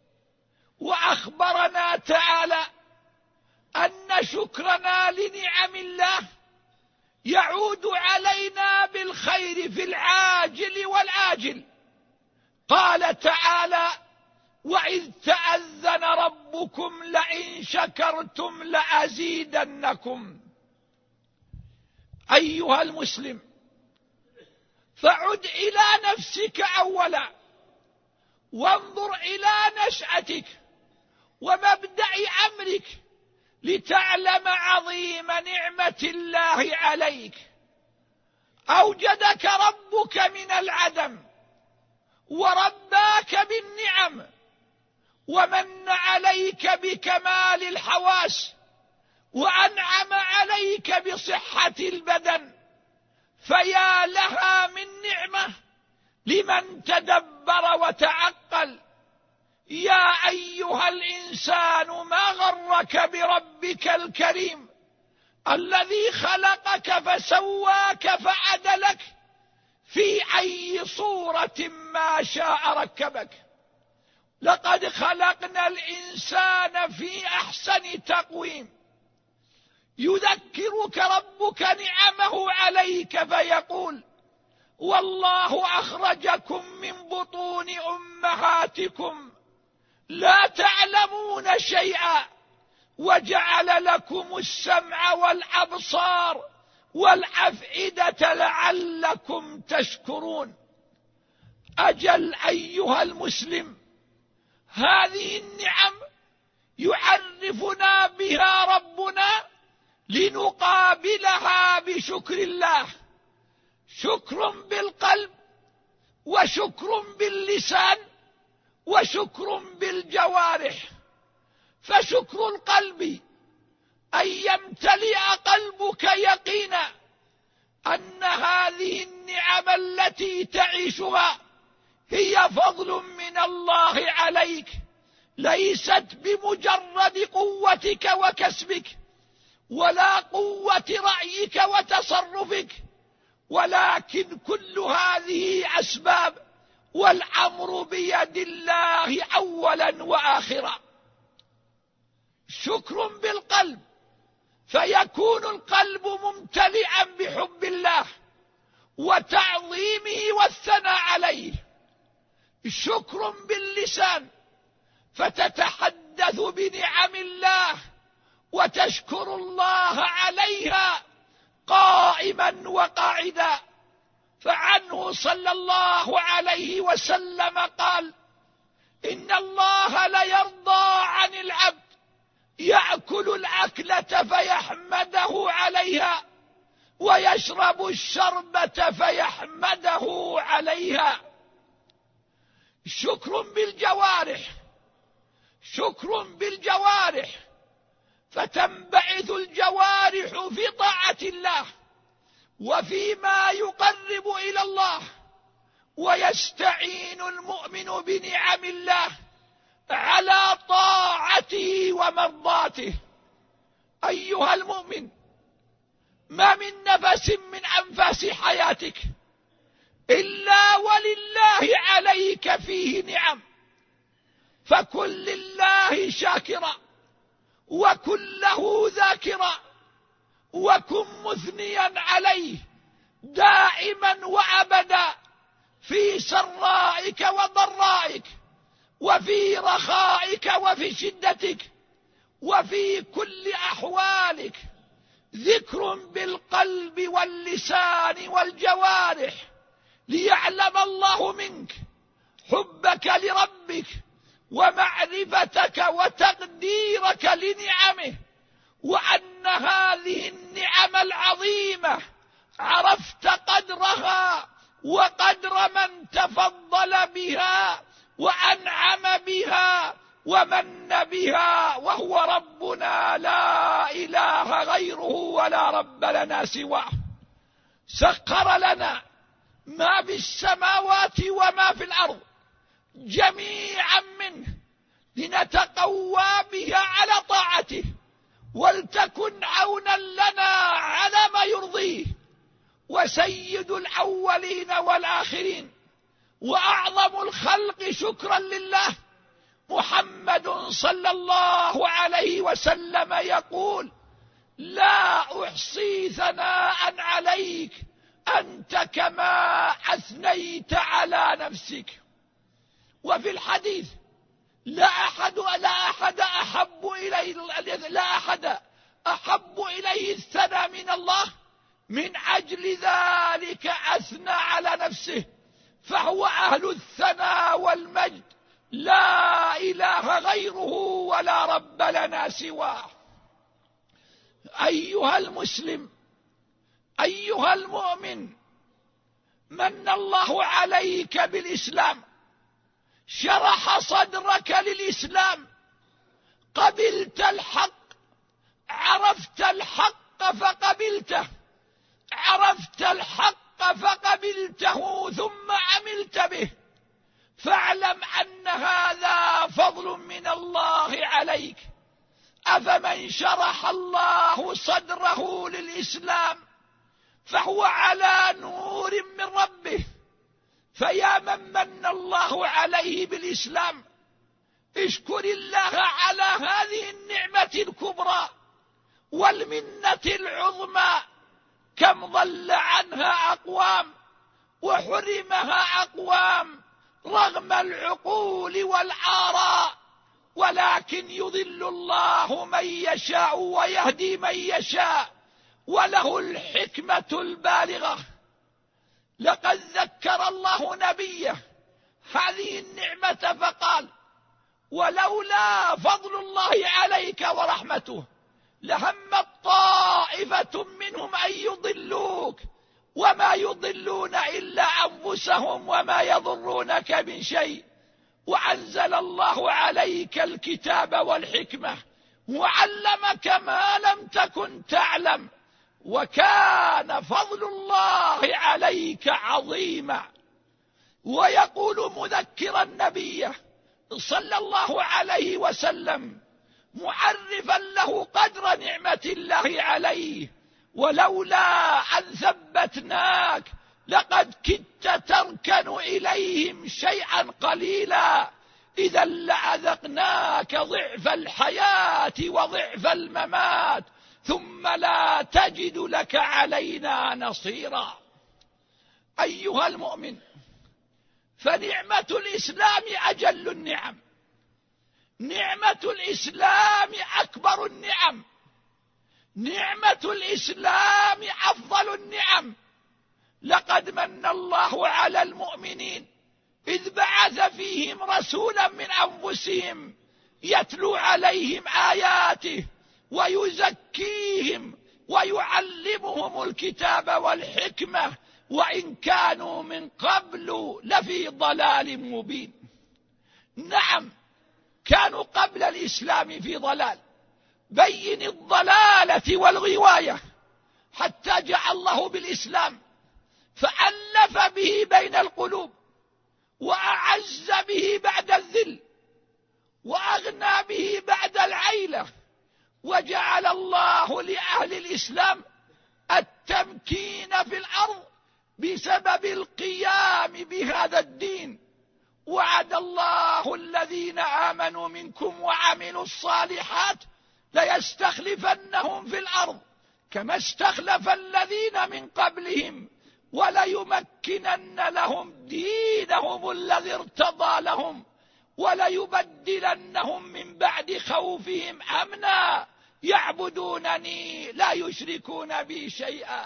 Speaker 1: وأخبرنا تعالى أن شكرنا لنعم الله يعود علينا بالخير في العاجل والآجل. قال تعالى: وإذ تأذن ربكم لئن شكرتم لأزيدنكم. أيها المسلم، فعد إلى نفسك أولا، وانظر إلى نشأتك ومبدأ أمرك لتعلم عظيم نعمة الله عليك. أوجدك ربك من العدم ورباك بالنعم، ومن عليك بكمال الحواس، وأنعم عليك بصحة البدن، فيا لها من نعمة لمن تدبر وتعقل. يا أيها الإنسان ما غرك بربك الكريم الذي خلقك فسواك فعدلك في أي صورة ما شاء ركبك. لقد خلقنا الإنسان في أحسن تقويم. يذكرك ربك نعمه عليك فيقول: والله أخرجكم من بطون أمهاتكم لا تعلمون شيئا وجعل لكم السمع والأبصار والأفئدة لعلكم تشكرون. أجل أيها المسلم، هذه النعم يعرفنا بها ربنا لنقابلها بشكر الله، شكر بالقلب وشكر باللسان وشكر بالجوارح. فشكر القلب أن يمتلئ قلبك يقينا أن هذه النعم التي تعيشها هي فضل من الله عليك، ليست بمجرد قوتك وكسبك ولا قوة رأيك وتصرفك، ولكن كل هذه أسباب، والأمر بيد الله أولا وآخرا. شكر بالقلب، فيكون القلب ممتلئا بحب الله وتعظيمه والثناء عليه. شكر باللسان، فتتحدث بنعم الله وتشكر الله عليها قائما وقاعدا. فعنه صلى الله عليه وسلم قال: إن الله ليرضى عن العبد يأكل الأكلة فيحمده عليها ويشرب الشربة فيحمده عليها. شكر بالجوارح، شكر بالجوارح، فتنبعث الجوارح في طاعة الله وفيما يقرب إلى الله، ويستعين المؤمن بنعم الله على طاعته ومرضاته. أيها المؤمن، ما من نفس من أنفاس حياتك إلا ولله عليك فيه نعم، فكن لله شاكرا وكن له ذاكرا، وكن مثنيا عليه دائما وأبدا في سرائك وضرائك، وفي رخائك وفي شدتك، وفي كل أحوالك. ذكر بالقلب واللسان والجوارح ليعلم الله منك حبك لربك ومعرفتك وتقديرك لنعمه، وأن هذه النعم العظيمة عرفت قدرها وقدر من تفضل بها وأنعم بها ومن بها، وهو ربنا لا إله غيره ولا رب لنا سواه. سخر لنا ما في السماوات وما في الأرض جميعا منه لنتقوى بها على طاعته، ولتكن عونا لنا على ما يرضيه. وسيد الأولين والآخرين وأعظم الخلق شكرا لله محمد صلى الله عليه وسلم يقول: لا أحصي ثناء عليك أنت كما أثنيت على نفسك. وفي الحديث: لا أحد لا أحد أحب إليه لا أحد أحب إليه الثناء من الله، من أجل ذلك أثنى على نفسه، فهو أهل الثناء والمجد، لا إله غيره ولا رب لنا سواه. أيها المسلم، أيها المؤمن، من الله عليك بالإسلام، شرح صدرك للإسلام، قبلت الحق، عرفت الحق فقبلته، عرفت الحق فقبلته ثم عملت به، فاعلم أن هذا فضل من الله عليك. أفمن شرح الله صدره للإسلام فهو على نور من ربه، فيا من من الله عليه بالإسلام اشكر الله على هذه النعمة الكبرى والمنة العظمى. كم ضل عنها أقوام وحرمها أقوام رغم العقول والآراء، ولكن يضل الله من يشاء ويهدي من يشاء، وله الحكمة البالغة. لقد ذكر الله نبيه هذه النعمة فقال: ولولا فضل الله عليك ورحمته لهمت طائفة منهم أن يضلوك وما يضلون إلا أنفسهم وما يضرونك من شيء، وأنزل الله عليك الكتاب والحكمة وعلمك ما لم تكن تعلم، وكان فضل الله عليك عظيما. ويقول مذكرا نبيه صلى الله عليه وسلم معرفا له قدر نعمة الله عليه: ولولا أن ثبتناك لقد كدت تركن إليهم شيئا قليلا، إذا لأذقناك ضعف الحياة وضعف الممات ثم لا تجد لك علينا نصيرا. أيها المؤمن، فنعمة الإسلام أجل النعم، نعمة الإسلام أكبر النعم، نعمة الإسلام أفضل النعم. لقد من الله على المؤمنين إذ بعث فيهم رسولا من أنفسهم يتلو عليهم آياته ويزكيهم ويعلمهم الكتاب والحكمة، وإن كانوا من قبل لفي ضلال مبين. نعم، كانوا قبل الإسلام في ضلال، بين الضلالة والغواية، حتى جاء الله بالإسلام فألف به بين القلوب، وأعز به بعد الذل، وأغنى به بعد العيلة، وجعل الله لأهل الإسلام التمكين في الأرض بسبب القيام بهذا الدين. وعد الله الذين آمنوا منكم وعملوا الصالحات ليستخلفنهم في الأرض كما استخلف الذين من قبلهم وليمكنن لهم دينهم الذي ارتضى لهم وليبدلنهم من بعد خوفهم أمنا يعبدونني لا يشركون بي شيئا.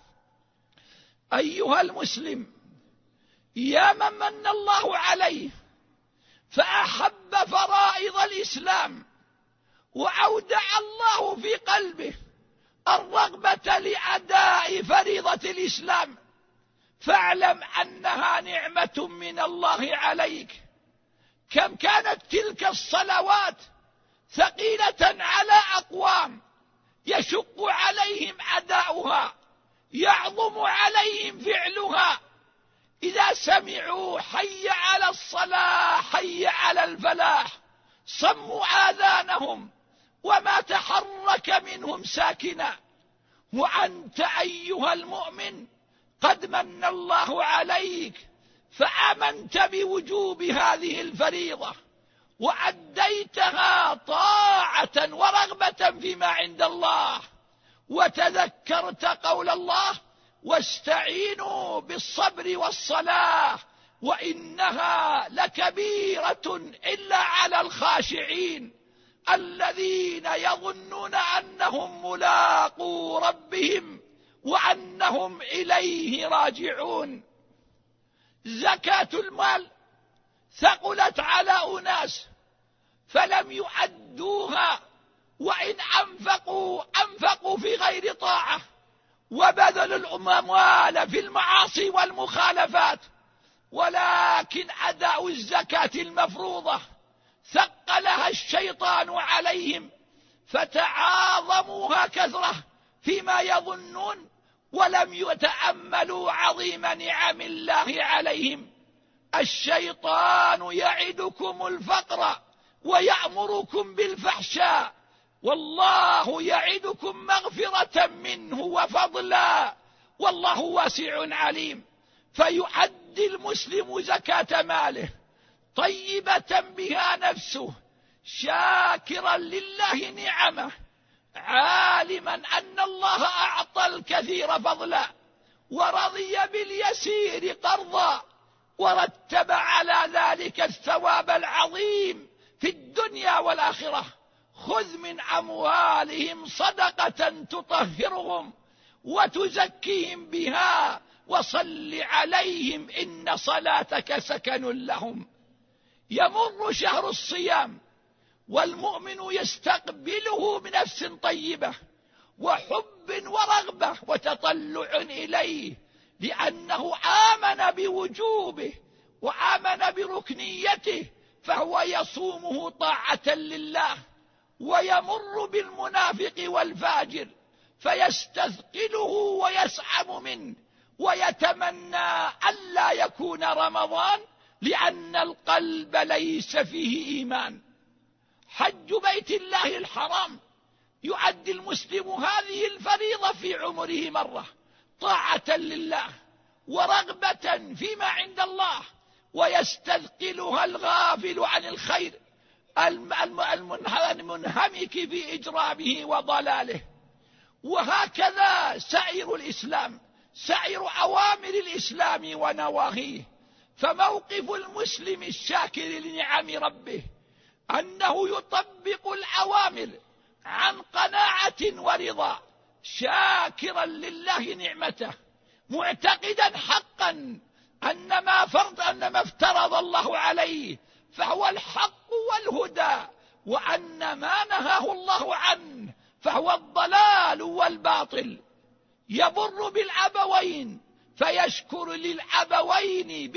Speaker 1: أيها المسلم، يا من من الله عليه فأحب فرائض الإسلام وأودع الله في قلبه الرغبة لأداء فريضة الإسلام، فاعلم أنها نعمة من الله عليك. كم كانت تلك الصلوات ثقيلة على أقوام يشق عليهم أداؤها، يعظم عليهم فعلها. إذا سمعوا حي على الصلاة حي على الفلاح صموا آذانهم وما تحرك منهم ساكنا. وأنت أيها المؤمن قد من الله عليك فآمنت بوجوب هذه الفريضة وأديتها طاعة ورغبة فيما عند الله، وتذكرت قول الله: واستعينوا بالصبر والصلاة وإنها لكبيرة إلا على الخاشعين الذين يظنون أنهم ملاقو ربهم وأنهم إليه راجعون. زكاة المال ثقلت على أناس فلم يؤدوها، وإن أنفقوا أنفقوا في غير طاعة وبذلوا الأموال في المعاصي والمخالفات، ولكن أداء الزكاة المفروضة ثقلها الشيطان عليهم فتعاظموها كثرة فيما يظنون ولم يتأملوا عظيم نعم الله عليهم. الشيطان يعدكم الفقر ويأمركم بالفحشاء والله يعدكم مغفرة منه وفضلا والله واسع عليم. فيؤدي المسلم زكاة ماله طيبة بها نفسه شاكرا لله نعمه، عالما أن الله أعطى الكثير فضلا ورضي باليسير قرضا، ورتب على ذلك الثواب العظيم في الدنيا والآخرة. خذ من أموالهم صدقة تطهرهم وتزكيهم بها وصل عليهم إن صلاتك سكن لهم. يمر شهر الصيام والمؤمن يستقبله بنفس طيبة وحب ورغبة وتطلع إليه، لأنه آمن بوجوبه وآمن بركنيته، فهو يصومه طاعة لله. ويمر بالمنافق والفاجر فيستثقله ويسعم منه ويتمنى ألا يكون رمضان لأن القلب ليس فيه إيمان. حج بيت الله الحرام يؤدي المسلم هذه الفريضة في عمره مرة طاعة لله ورغبة فيما عند الله، ويستثقلها الغافل عن الخير المنهمك في إجرامه وضلاله. وهكذا سائر الإسلام، سائر أوامر الإسلام ونواهيه. فموقف المسلم الشاكر لنعم ربه أنه يطبق الأوامر عن قناعة ورضا، شاكرا لله نعمته، معتقدا حقا أن ما فرض أن ما افترض الله عليه فهو الحق والهدى، وأن ما نهاه الله عنه فهو الضلال والباطل. يبر بالأبوين فيشكر للأبوين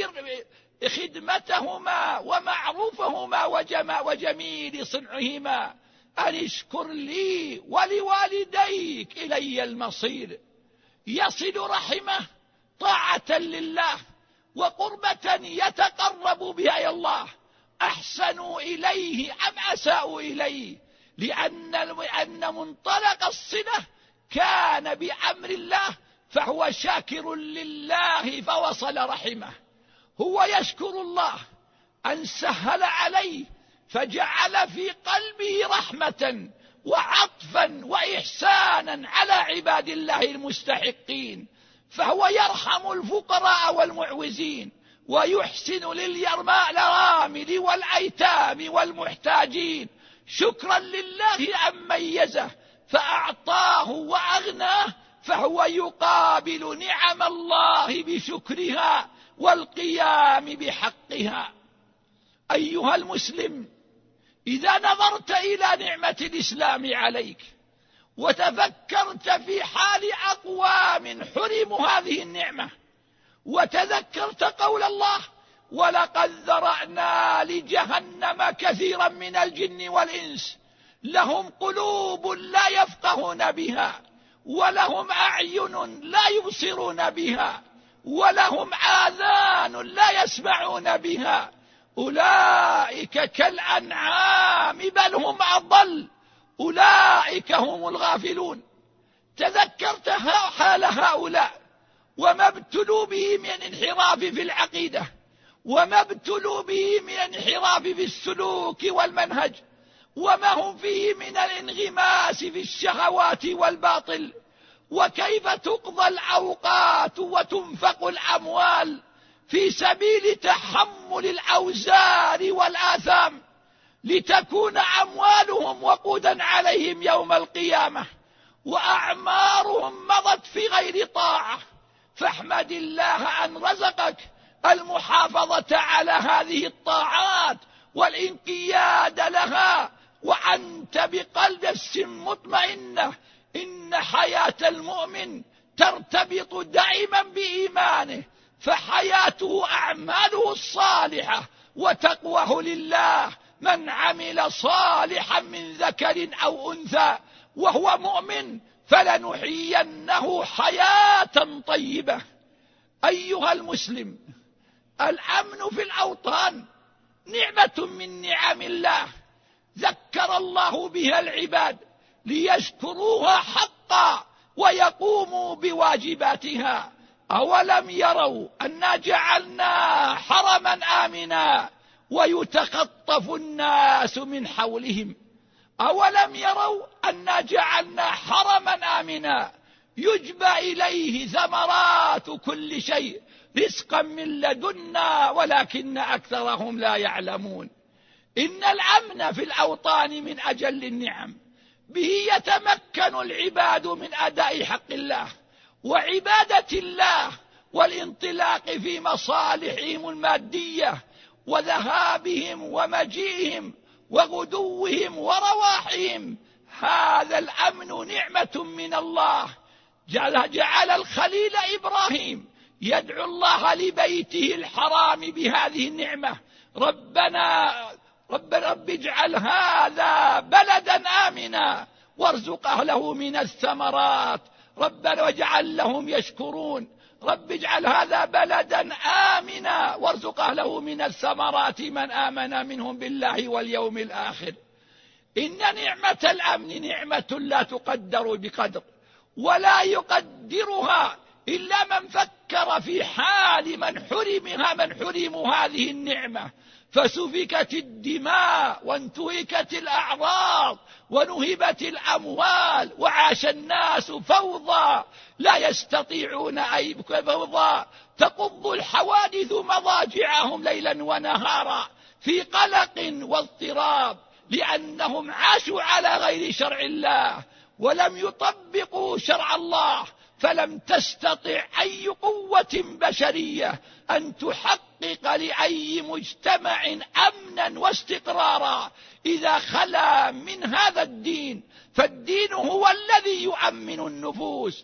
Speaker 1: خدمتهما ومعروفهما وجميل صنعهما، أن اشكر لي ولوالديك إلي المصير. يصل رحمه طاعة لله وقربة يتقرب بها إلى الله. أحسنوا إليه أم أساءوا إليه، لأن أن منطلق الصلة كان بأمر الله، فهو شاكر لله فوصل رحمه. هو يشكر الله أن سهل عليه فجعل في قلبه رحمة وعطفا وإحسانا على عباد الله المستحقين، فهو يرحم الفقراء والمعوزين ويحسن لليرامل والأيتام والمحتاجين، شكرا لله أن ميزه فأعطاه وأغناه، فهو يقابل نعم الله بشكرها والقيام بحقها. أيها المسلم، إذا نظرت إلى نعمة الإسلام عليك وتفكرت في حال أقوام حرموا هذه النعمة، وتذكرت قول الله: ولقد ذرأنا لجهنم كثيرا من الجن والإنس لهم قلوب لا يفقهون بها ولهم أعين لا يبصرون بها ولهم آذان لا يسمعون بها أولئك كالأنعام بل هم أضل أولئك هم الغافلون. تذكرت حال هؤلاء وما ابتلوا به من انحراف في العقيدة، وما ابتلوا به من انحراف في السلوك والمنهج، وما هم فيه من الانغماس في الشهوات والباطل، وكيف تقضى الأوقات وتنفق الأموال في سبيل تحمل الأوزار والآثام لتكون أموالهم وقودا عليهم يوم القيامة، وأعمارهم مضت في غير طاعة. فاحمد الله أن رزقك المحافظة على هذه الطاعات والانقياد لها، وأنت بقلب مطمئنة. إن حياة المؤمن ترتبط دائما بإيمانه، فحياته أعماله الصالحة وتقواه لله. من عمل صالحا من ذكر أو أنثى وهو مؤمن فلنحيينه حياة طيبة. أيها المسلم، الأمن في الأوطان نعمة من نعم الله ذكر الله بها العباد ليشكروها حقا ويقوموا بواجباتها. أولم يروا أنا جعلنا حرما آمنا ويتخطف الناس من حولهم؟ أولم يروا أنا جعلنا حرما آمنا يجبى إليه ثمرات كل شيء رزقا من لدنا ولكن أكثرهم لا يعلمون. إن الأمن في الأوطان من أجل النعم، به يتمكن العباد من أداء حق الله وعبادة الله والانطلاق في مصالحهم المادية وذهابهم ومجيئهم وغدوهم ورواحهم. هذا الأمن نعمة من الله. جعل, جعل الخليل إبراهيم يدعو الله لبيته الحرام بهذه النعمة: ربنا رب رب اجعل هذا بلدا آمنا وارزق أهله من الثمرات ربنا واجعل لهم يشكرون. رب اجعل هذا بلدا آمنا وارزق أهله من الثمرات من آمن منهم بالله واليوم الآخر. إن نعمة الأمن نعمة لا تقدر بقدر، ولا يقدرها إلا من فكر في حال من حرمها من حرموا هذه النعمة، فسفكت الدماء وانتهكت الأعراض ونهبت الأموال وعاش الناس فوضى لا يستطيعون أي فوضى تقض الحوادث مضاجعهم ليلا ونهارا في قلق واضطراب، لأنهم عاشوا على غير شرع الله ولم يطبقوا شرع الله، فلم تستطع أي قوة بشرية أن تحقق لأي مجتمع أمنا واستقرارا إذا خلا من هذا الدين. فالدين هو الذي يؤمن النفوس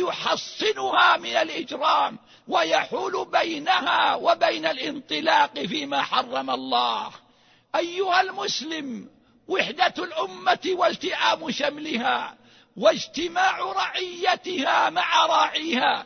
Speaker 1: ويحصنها من الإجرام ويحول بينها وبين الانطلاق فيما حرم الله. أيها المسلم، وحدة الأمة والتئام شملها واجتماع رعيتها مع راعيها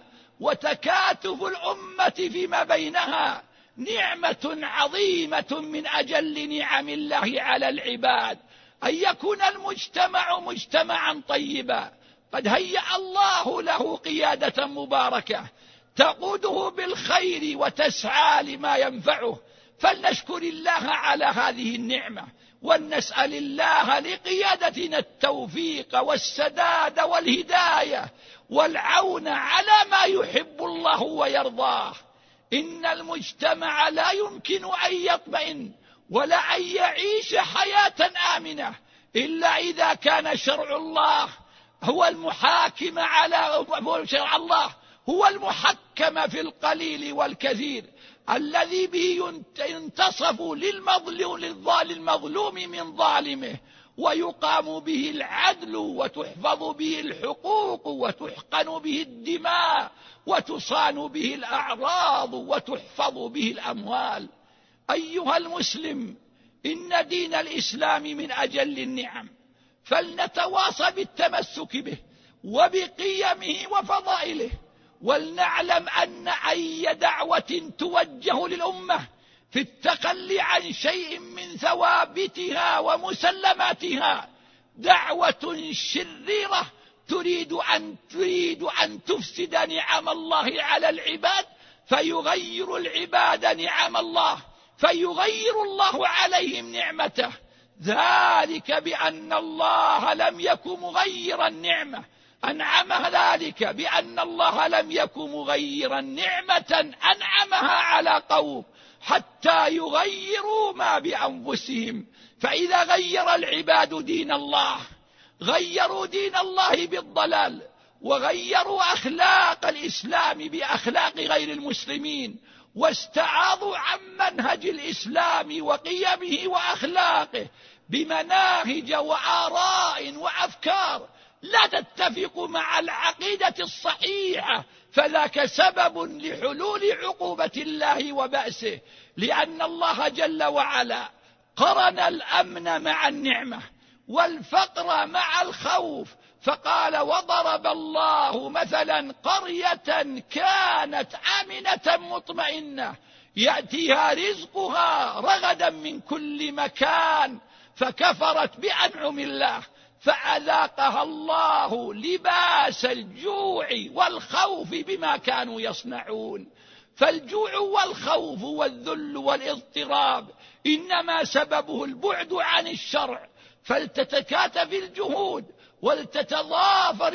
Speaker 1: وتكاتف الأمة فيما بينها نعمة عظيمة من أجل نعم الله على العباد. أن يكون المجتمع مجتمعا طيبا قد هيأ الله له قيادة مباركة تقوده بالخير وتسعى لما ينفعه، فلنشكر الله على هذه النعمة ولنسأل الله لقيادتنا التوفيق والسداد والهداية والعون على ما يحب الله ويرضاه. إن المجتمع لا يمكن أن يطمئن ولا أن يعيش حياة آمنة إلا إذا كان شرع الله هو المحاكم على شرع الله هو المحكم في القليل والكثير، الذي به ينتصف للمظلوم للمظلوم من ظالمه، ويقام به العدل وتحفظ به الحقوق وتحقن به الدماء وتصان به الأعراض وتحفظ به الأموال. أيها المسلم، إن دين الإسلام من أجل النعم، فلنتواصى بالتمسك به وبقيمه وفضائله، ولنعلم أن أي دعوة توجه للأمة في التخلي عن شيء من ثوابتها ومسلماتها دعوة شريرة تريد أن تريد أن تفسد نعم الله على العباد، فيغير العباد نعم الله، فيغير الله عليهم نعمته. ذلك بأن الله لم يكن مغيرا نعمة أنعم، ذلك بأن الله لم يكن مغيرا نعمة أنعمها على قوم حتى يغيروا ما بأنفسهم. فإذا غير العباد دين الله غيروا دين الله بالضلال، وغيروا أخلاق الإسلام بأخلاق غير المسلمين، واستعاضوا عن منهج الإسلام وقيمه وأخلاقه بمناهج وآراء وأفكار لا تتفق مع العقيدة الصحيحة، فذاك سبب لحلول عقوبة الله وبأسه. لأن الله جل وعلا قرن الأمن مع النعمة والفقر مع الخوف، فقال: وضرب الله مثلا قرية كانت آمنة مطمئنة يأتيها رزقها رغدا من كل مكان فكفرت بأنعم الله فأذاقها الله لباس الجوع والخوف بما كانوا يصنعون. فالجوع والخوف والذل والاضطراب إنما سببه البعد عن الشرع، فلتتكاتف الجهود ولتتضافر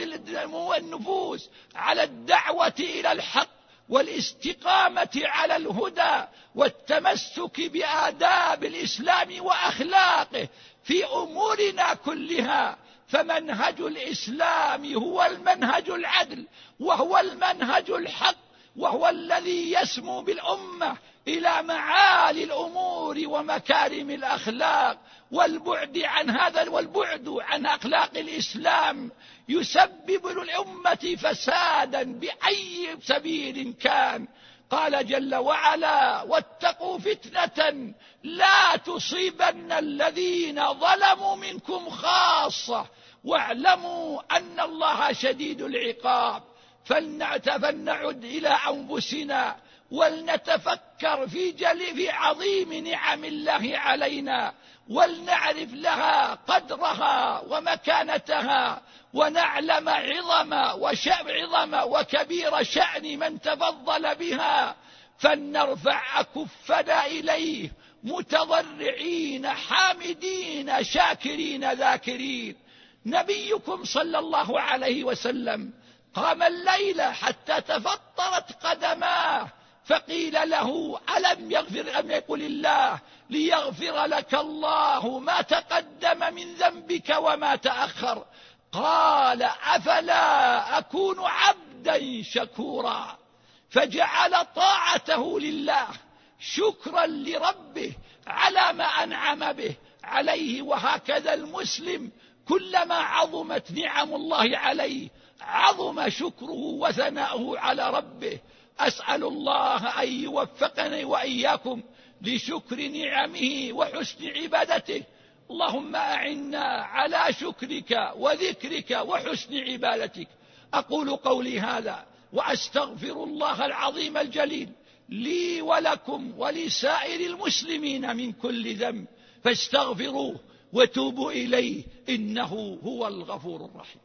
Speaker 1: النفوس على الدعوة إلى الحق والاستقامة على الهدى والتمسك بآداب الإسلام وأخلاقه في أمورنا كلها. فمنهج الإسلام هو المنهج العدل، وهو المنهج الحق، وهو الذي يسمو بالأمة إلى معالي الأمور ومكارم الأخلاق. والبعد عن هذا والبعد عن أخلاق الإسلام يسبب للأمة فسادا بأي سبيل كان. قال جل وعلا: واتقوا فتنة لا تصيبن الذين ظلموا منكم خاصة واعلموا أن الله شديد العقاب. فلنعد إلى أنفسنا ولنتفكر في جل في عظيم نعم الله علينا، ولنعرف لها قدرها ومكانتها، ونعلم عظم وشأن عظم وكبير شأن من تفضل بها، فلنرفع أكفنا إليه متضرعين حامدين شاكرين ذاكرين. نبيكم صلى الله عليه وسلم قام الليل حتى تفطرت قدماه، فقيل له: ألم يغفر أم يقل الله ليغفر لك الله ما تقدم من ذنبك وما تأخر؟ قال: أفلا أكون عبدا شكورا. فجعل طاعته لله شكرا لربه على ما أنعم به عليه. وهكذا المسلم كلما عظمت نعم الله عليه عظم شكره وثناؤه على ربه. أسأل الله أن يوفقني وإياكم لشكر نعمه وحسن عبادته. اللهم أعنا على شكرك وذكرك وحسن عبادتك. أقول قولي هذا وأستغفر الله العظيم الجليل لي ولكم ولسائر المسلمين من كل ذنب، فاستغفروه وتوبوا إليه إنه هو الغفور الرحيم.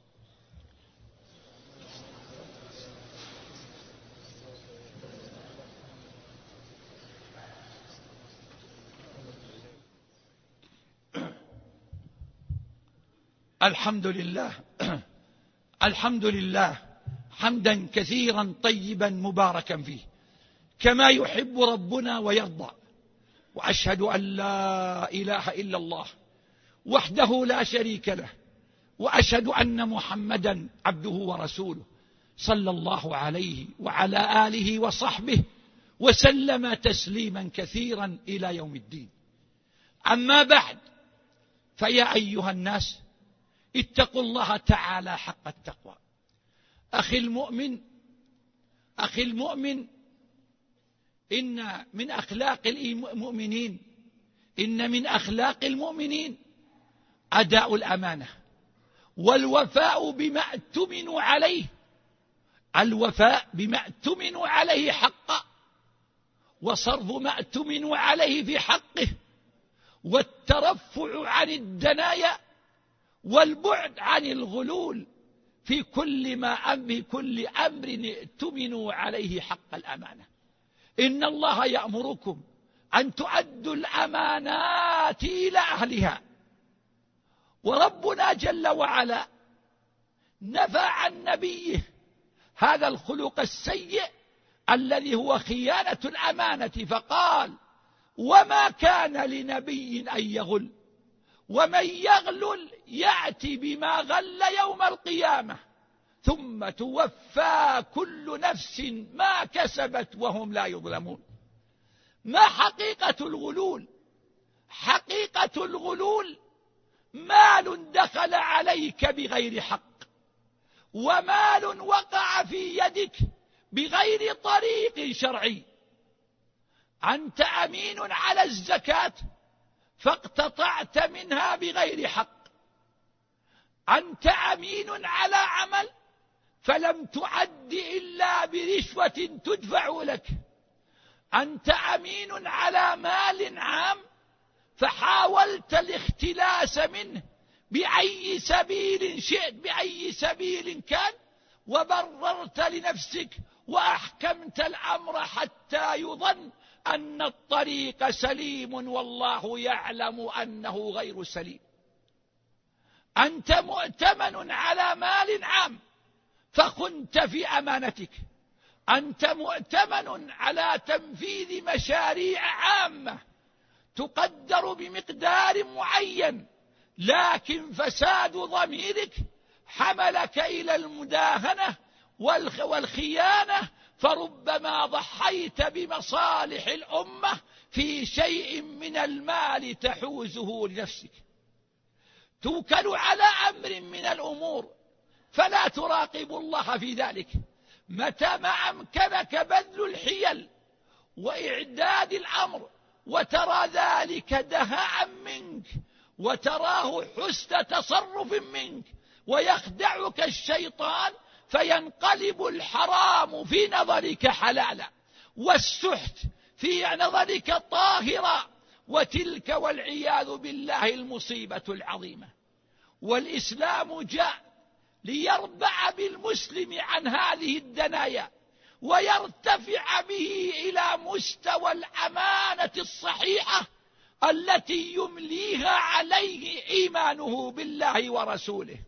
Speaker 1: الحمد لله الحمد لله حمدا كثيرا طيبا مباركا فيه كما يحب ربنا ويرضى. وأشهد أن لا إله إلا الله وحده لا شريك له، وأشهد أن محمدا عبده ورسوله صلى الله عليه وعلى آله وصحبه وسلم تسليما كثيرا إلى يوم الدين. أما بعد، فيا أيها الناس اتقوا الله تعالى حق التقوى. أخي المؤمن أخي المؤمن إن من أخلاق المؤمنين إن من أخلاق المؤمنين أداء الأمانة والوفاء بما اؤتمنوا عليه الوفاء بما اؤتمنوا عليه حقا، وصرف ما اؤتمنوا عليه في حقه، والترفع عن الدنايا، والبعد عن الغلول في كل ما أمر كل أمر ائتمنوا عليه حق الأمانة. إن الله يأمركم أن تؤدوا الأمانات إلى أهلها. وربنا جل وعلا نفى عن نبيه هذا الخلق السيء الذي هو خيانة الأمانة، فقال: وما كان لنبي أن يغل، ومن يغلل يأتي بما غل يوم القيامة ثم توفى كل نفس ما كسبت وهم لا يظلمون. ما حقيقة الغلول؟ حقيقة الغلول مال دخل عليك بغير حق، ومال وقع في يدك بغير طريق شرعي. أنت أمين على الزكاة فاقتطعت منها بغير حق. أنت أمين على عمل فلم تعد إلا برشوة تدفع لك. أنت أمين على مال عام فحاولت الاختلاس منه بأي سبيل شئت، بأي سبيل كان، وبررت لنفسك وأحكمت الأمر حتى يظن أن الطريق سليم والله يعلم أنه غير سليم. أنت مؤتمن على مال عام فخنت في أمانتك. أنت مؤتمن على تنفيذ مشاريع عامة تقدر بمقدار معين، لكن فساد ضميرك حملك إلى المداهنة والخيانة، فربما ضحيت بمصالح الأمة في شيء من المال تحوزه لنفسك. توكل على أمر من الأمور فلا تراقب الله في ذلك. متى ما أمكنك بذل الحيل وإعداد الأمر وترى ذلك دهاء منك وتراه حسن تصرف منك ويخدعك الشيطان، فينقلب الحرام في نظرك حلالا والسحت في نظرك طاهرا، وتلك والعياذ بالله المصيبة العظيمة. والإسلام جاء ليربع بالمسلم عن هذه الدنايا ويرتفع به إلى مستوى الأمانة الصحيحة التي يمليها عليه إيمانه بالله ورسوله.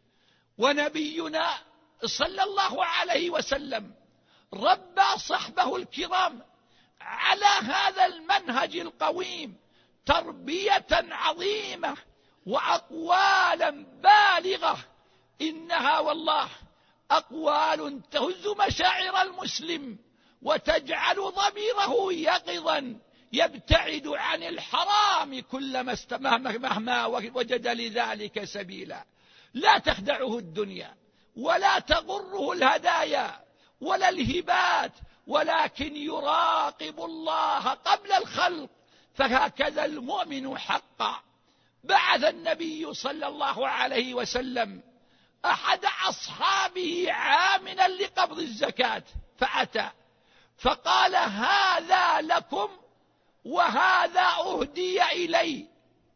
Speaker 1: ونبينا صلى الله عليه وسلم ربى صحبه الكرام على هذا المنهج القويم تربية عظيمة وأقوالا بالغة، إنها والله أقوال تهز مشاعر المسلم وتجعل ضميره يقظا يبتعد عن الحرام كلما مهما وجد لذلك سبيلا. لا تخدعه الدنيا ولا تغره الهدايا ولا الهبات، ولكن يراقب الله قبل الخلق، فهكذا المؤمن حقا. بعث النبي صلى الله عليه وسلم أحد أصحابه عاملا لقبض الزكاة، فأتى فقال: هذا لكم وهذا أهدي إلي.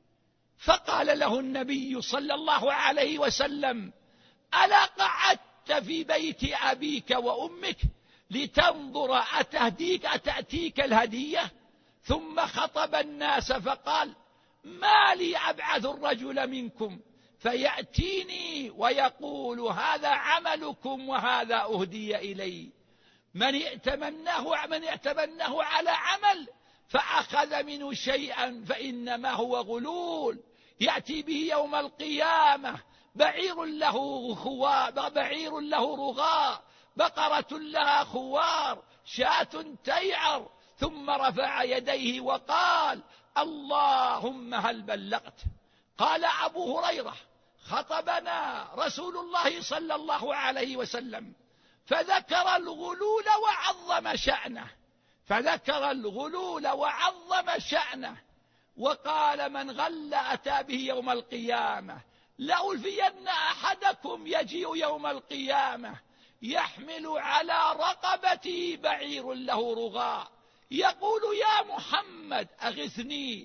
Speaker 1: فقال له النبي صلى الله عليه وسلم: ألا قعدت في بيت أبيك وأمك لتنظر أتهديك أتأتيك الهدية؟ ثم خطب الناس فقال: ما لي أبعث الرجل منكم فيأتيني ويقول هذا عملكم وهذا أهدي إلي. من ائتمناه من ائتمناه على عمل فأخذ منه شيئا فإنما هو غلول، يأتي به يوم القيامة بعير له خوار، بعير له رغاء، بقرة لها خوار، شاة تيعر. ثم رفع يديه وقال: اللهم هل بلغت؟ قال أبو هريرة: خطبنا رسول الله صلى الله عليه وسلم فذكر الغلول وعظم شأنه فذكر الغلول وعظم شأنه وقال: من غل أتى به يوم القيامة لألفين أحدكم يجيء يوم القيامة يحمل على رقبته بعير له رغاء، يقول يا محمد أغثني،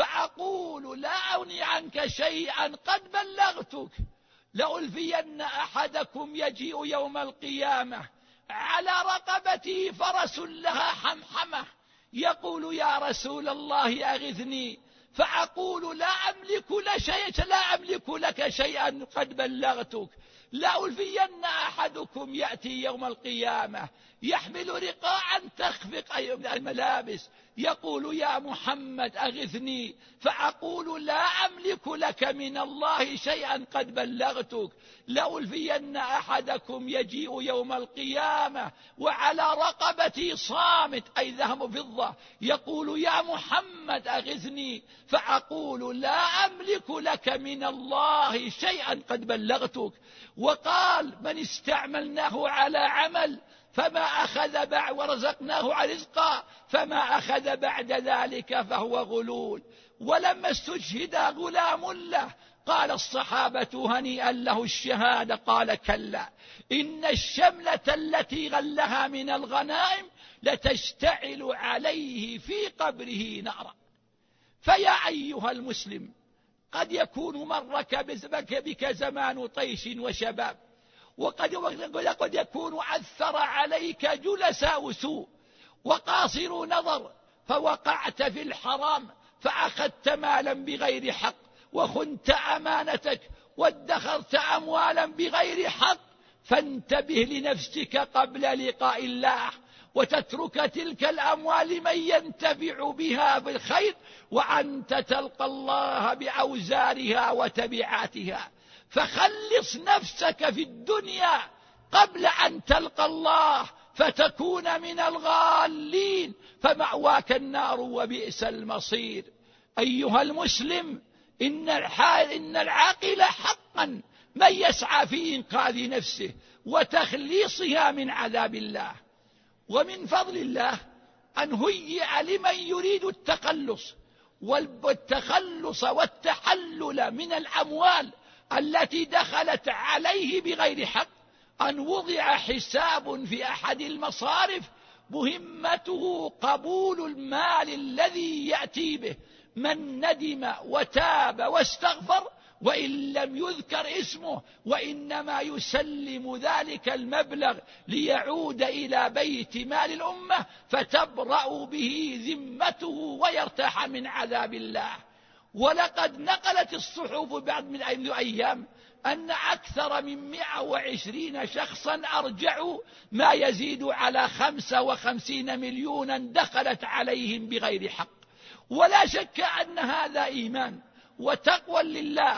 Speaker 1: فأقول لا أغني عنك شيئا قد بلغتك. لألفين أحدكم يجيء يوم القيامة على رقبته فرس لها حمحمة، يقول يا رسول الله أغثني، فأقول لا أملك لك شيئا لا أملك لك شيئا قد بلغتك. لألفين أحدكم يأتي يوم القيامة يحمل رقاعا تخفق الملابس، يقول يا محمد أغثني، فأقول لا أملك لك من الله شيئا قد بلغتك. لألفين أحدكم يجيء يوم القيامة وعلى رقبتي صامت أي ذهب فضة، يقول يا محمد أغثني، فأقول لا أملك لك من الله شيئا قد بلغتك. وقال من استعملناه على عمل فما أخذ بعد ورزقناه على رزقا فما أخذ بعد ذلك فهو غلول. ولما استشهد غلام له قال الصحابة هنيئا له الشهادة، قال كلا إن الشملة التي غلها من الغنائم لتشتعل عليه في قبره نارا. فيا أيها المسلم، قد يكون مرك بك زمان طيش وشباب، وقد قد يكون أثر عليك جلساء سوء وقاصر نظر، فوقعت في الحرام فأخذت مالا بغير حق، وخنت أمانتك وادخرت أموالا بغير حق. فانتبه لنفسك قبل لقاء الله، وتترك تلك الأموال من ينتفع بها بالخير، وأنت تلقى الله بأوزارها وتبعاتها. فخلص نفسك في الدنيا قبل أن تلقى الله فتكون من الغالين، فمأواك النار وبئس المصير. أيها المسلم، إن الحال إن العاقل حقا من يسعى في إنقاذ نفسه وتخليصها من عذاب الله. ومن فضل الله أن هيئ لمن يريد التخلص والتخلص والتحلل من الأموال التي دخلت عليه بغير حق أن وضع حساب في أحد المصارف مهمته قبول المال الذي يأتي به. من ندم وتاب واستغفر وإن لم يذكر اسمه، وإنما يسلم ذلك المبلغ ليعود إلى بيت مال الأمة فتبرأ به ذمته ويرتاح من عذاب الله. ولقد نقلت الصحف بعد من أيام أن أكثر من مئة وعشرين شخصا أرجعوا ما يزيد على خمسة وخمسين مليونا دخلت عليهم بغير حق. ولا شك أن هذا إيمان وتقوى لله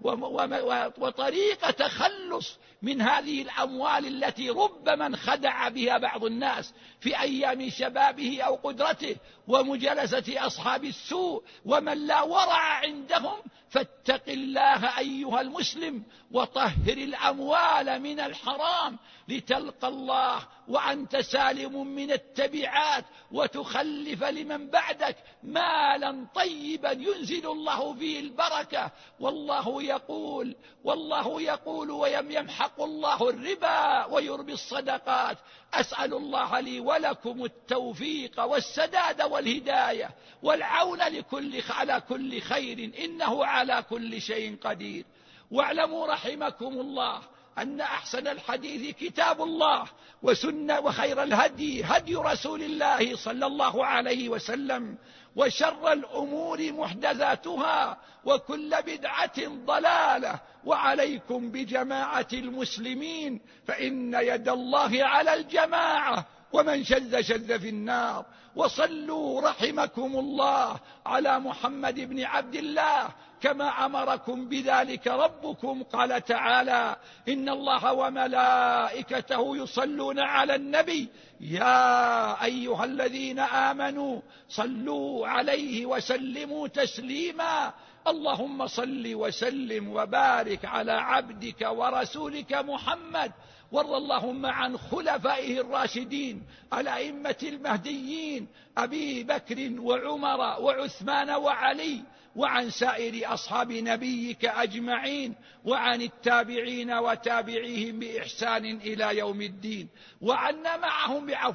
Speaker 1: وطريقة تخلص من هذه الأموال التي ربما انخدع بها بعض الناس في أيام شبابه أو قدرته ومجالسة أصحاب السوء ومن لا ورع عندهم. فاتق الله أيها المسلم وطهر الأموال من الحرام لتلقى الله وأنت سالم من التبعات، وتخلف لمن بعدك مالا طيبا ينزل الله فيه البركة. والله يقول والله يقول ويمحق الله الربا ويربي الصدقات. أسأل الله لي ولكم التوفيق والسداد والهداية والعون لكل على كل خير، إنه على كل شيء قدير. واعلموا رحمكم الله أن أحسن الحديث كتاب الله، وسنة وخير الهدي هدي رسول الله صلى الله عليه وسلم، وشر الأمور محدثاتها، وكل بدعة ضلالة. وعليكم بجماعة المسلمين فإن يد الله على الجماعة، ومن شذ شذ في النار. وصلوا رحمكم الله على محمد بن عبد الله كما أمركم بذلك ربكم. قال تعالى: إن الله وملائكته يصلون على النبي يا أيها الذين آمنوا صلوا عليه وسلموا تسليما. اللهم صل وسلم وبارك على عبدك ورسولك محمد، وارض اللهم عن خلفائه الراشدين الأئمة المهديين أبي بكر وعمر وعثمان وعلي، وعن سائر أصحاب نبيك أجمعين، وعن التابعين وتابعيهم بإحسان إلى يوم الدين، وعنا معهم بعفوك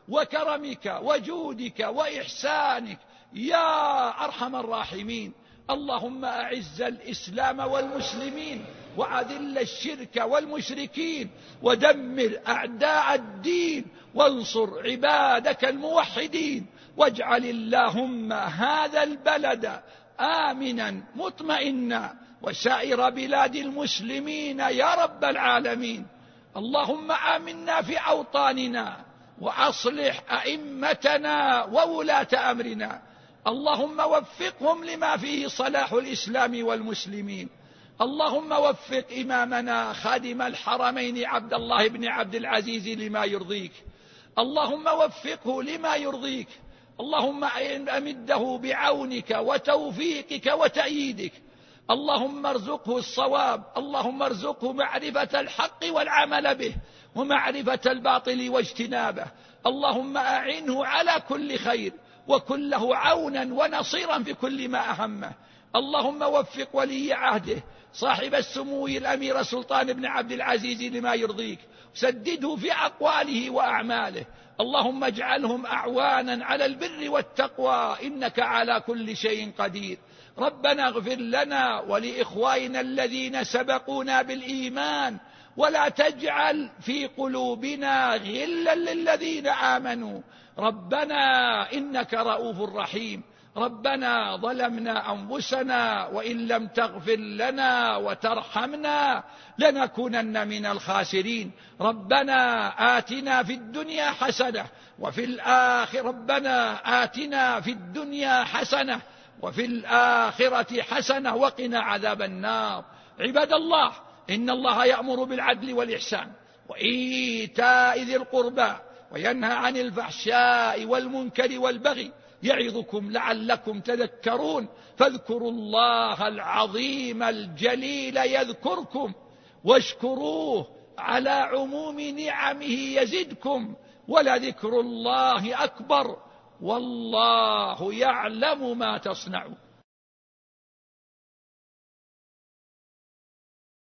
Speaker 1: وكرمك وجودك وإحسانك يا أرحم الراحمين. اللهم أعز الإسلام والمسلمين وأذل الشرك والمشركين ودمر أعداء الدين وانصر عبادك الموحدين، واجعل اللهم هذا البلد آمنا مطمئنا وسائر بلاد المسلمين يا رب العالمين. اللهم آمنا في أوطاننا وأصلح أئمتنا وولاة أمرنا، اللهم وفقهم لما فيه صلاح الإسلام والمسلمين. اللهم وفق إمامنا خادم الحرمين عبد الله بن عبد العزيز لما يرضيك، اللهم وفقه لما يرضيك. اللهم أمده بعونك وتوفيقك وتأييدك. اللهم ارزقه الصواب، اللهم ارزقه معرفة الحق والعمل به ومعرفة الباطل واجتنابه. اللهم أعنه على كل خير وكن له عونا ونصيرا في كل ما أهمه. اللهم وفق ولي عهده صاحب السمو الأمير سلطان بن عبد العزيز لما يرضيك، سدده في أقواله وأعماله. اللهم اجعلهم أعوانا على البر والتقوى إنك على كل شيء قدير. ربنا اغفر لنا ولإخواننا الذين سبقونا بالإيمان ولا تجعل في قلوبنا غلا للذين آمنوا. ربنا إنك رؤوف رحيم. ربنا ظلمنا أنفسنا وإن لم تغفر لنا وترحمنا لنكونن من الخاسرين. ربنا آتنا في الدنيا حسنة وفي الآخرة ربنا آتنا في الدنيا حسنة وفي الآخرة حسنة وقنا عذاب النار. عباد الله، إن الله يأمر بالعدل والإحسان وإيتاء ذي القربى وينهى عن الفحشاء والمنكر والبغي يعظكم لعلكم تذكرون. فاذكروا الله العظيم الجليل يذكركم واشكروه على عموم نعمه يزدكم ولذكر الله أكبر والله يعلم ما تصنعون.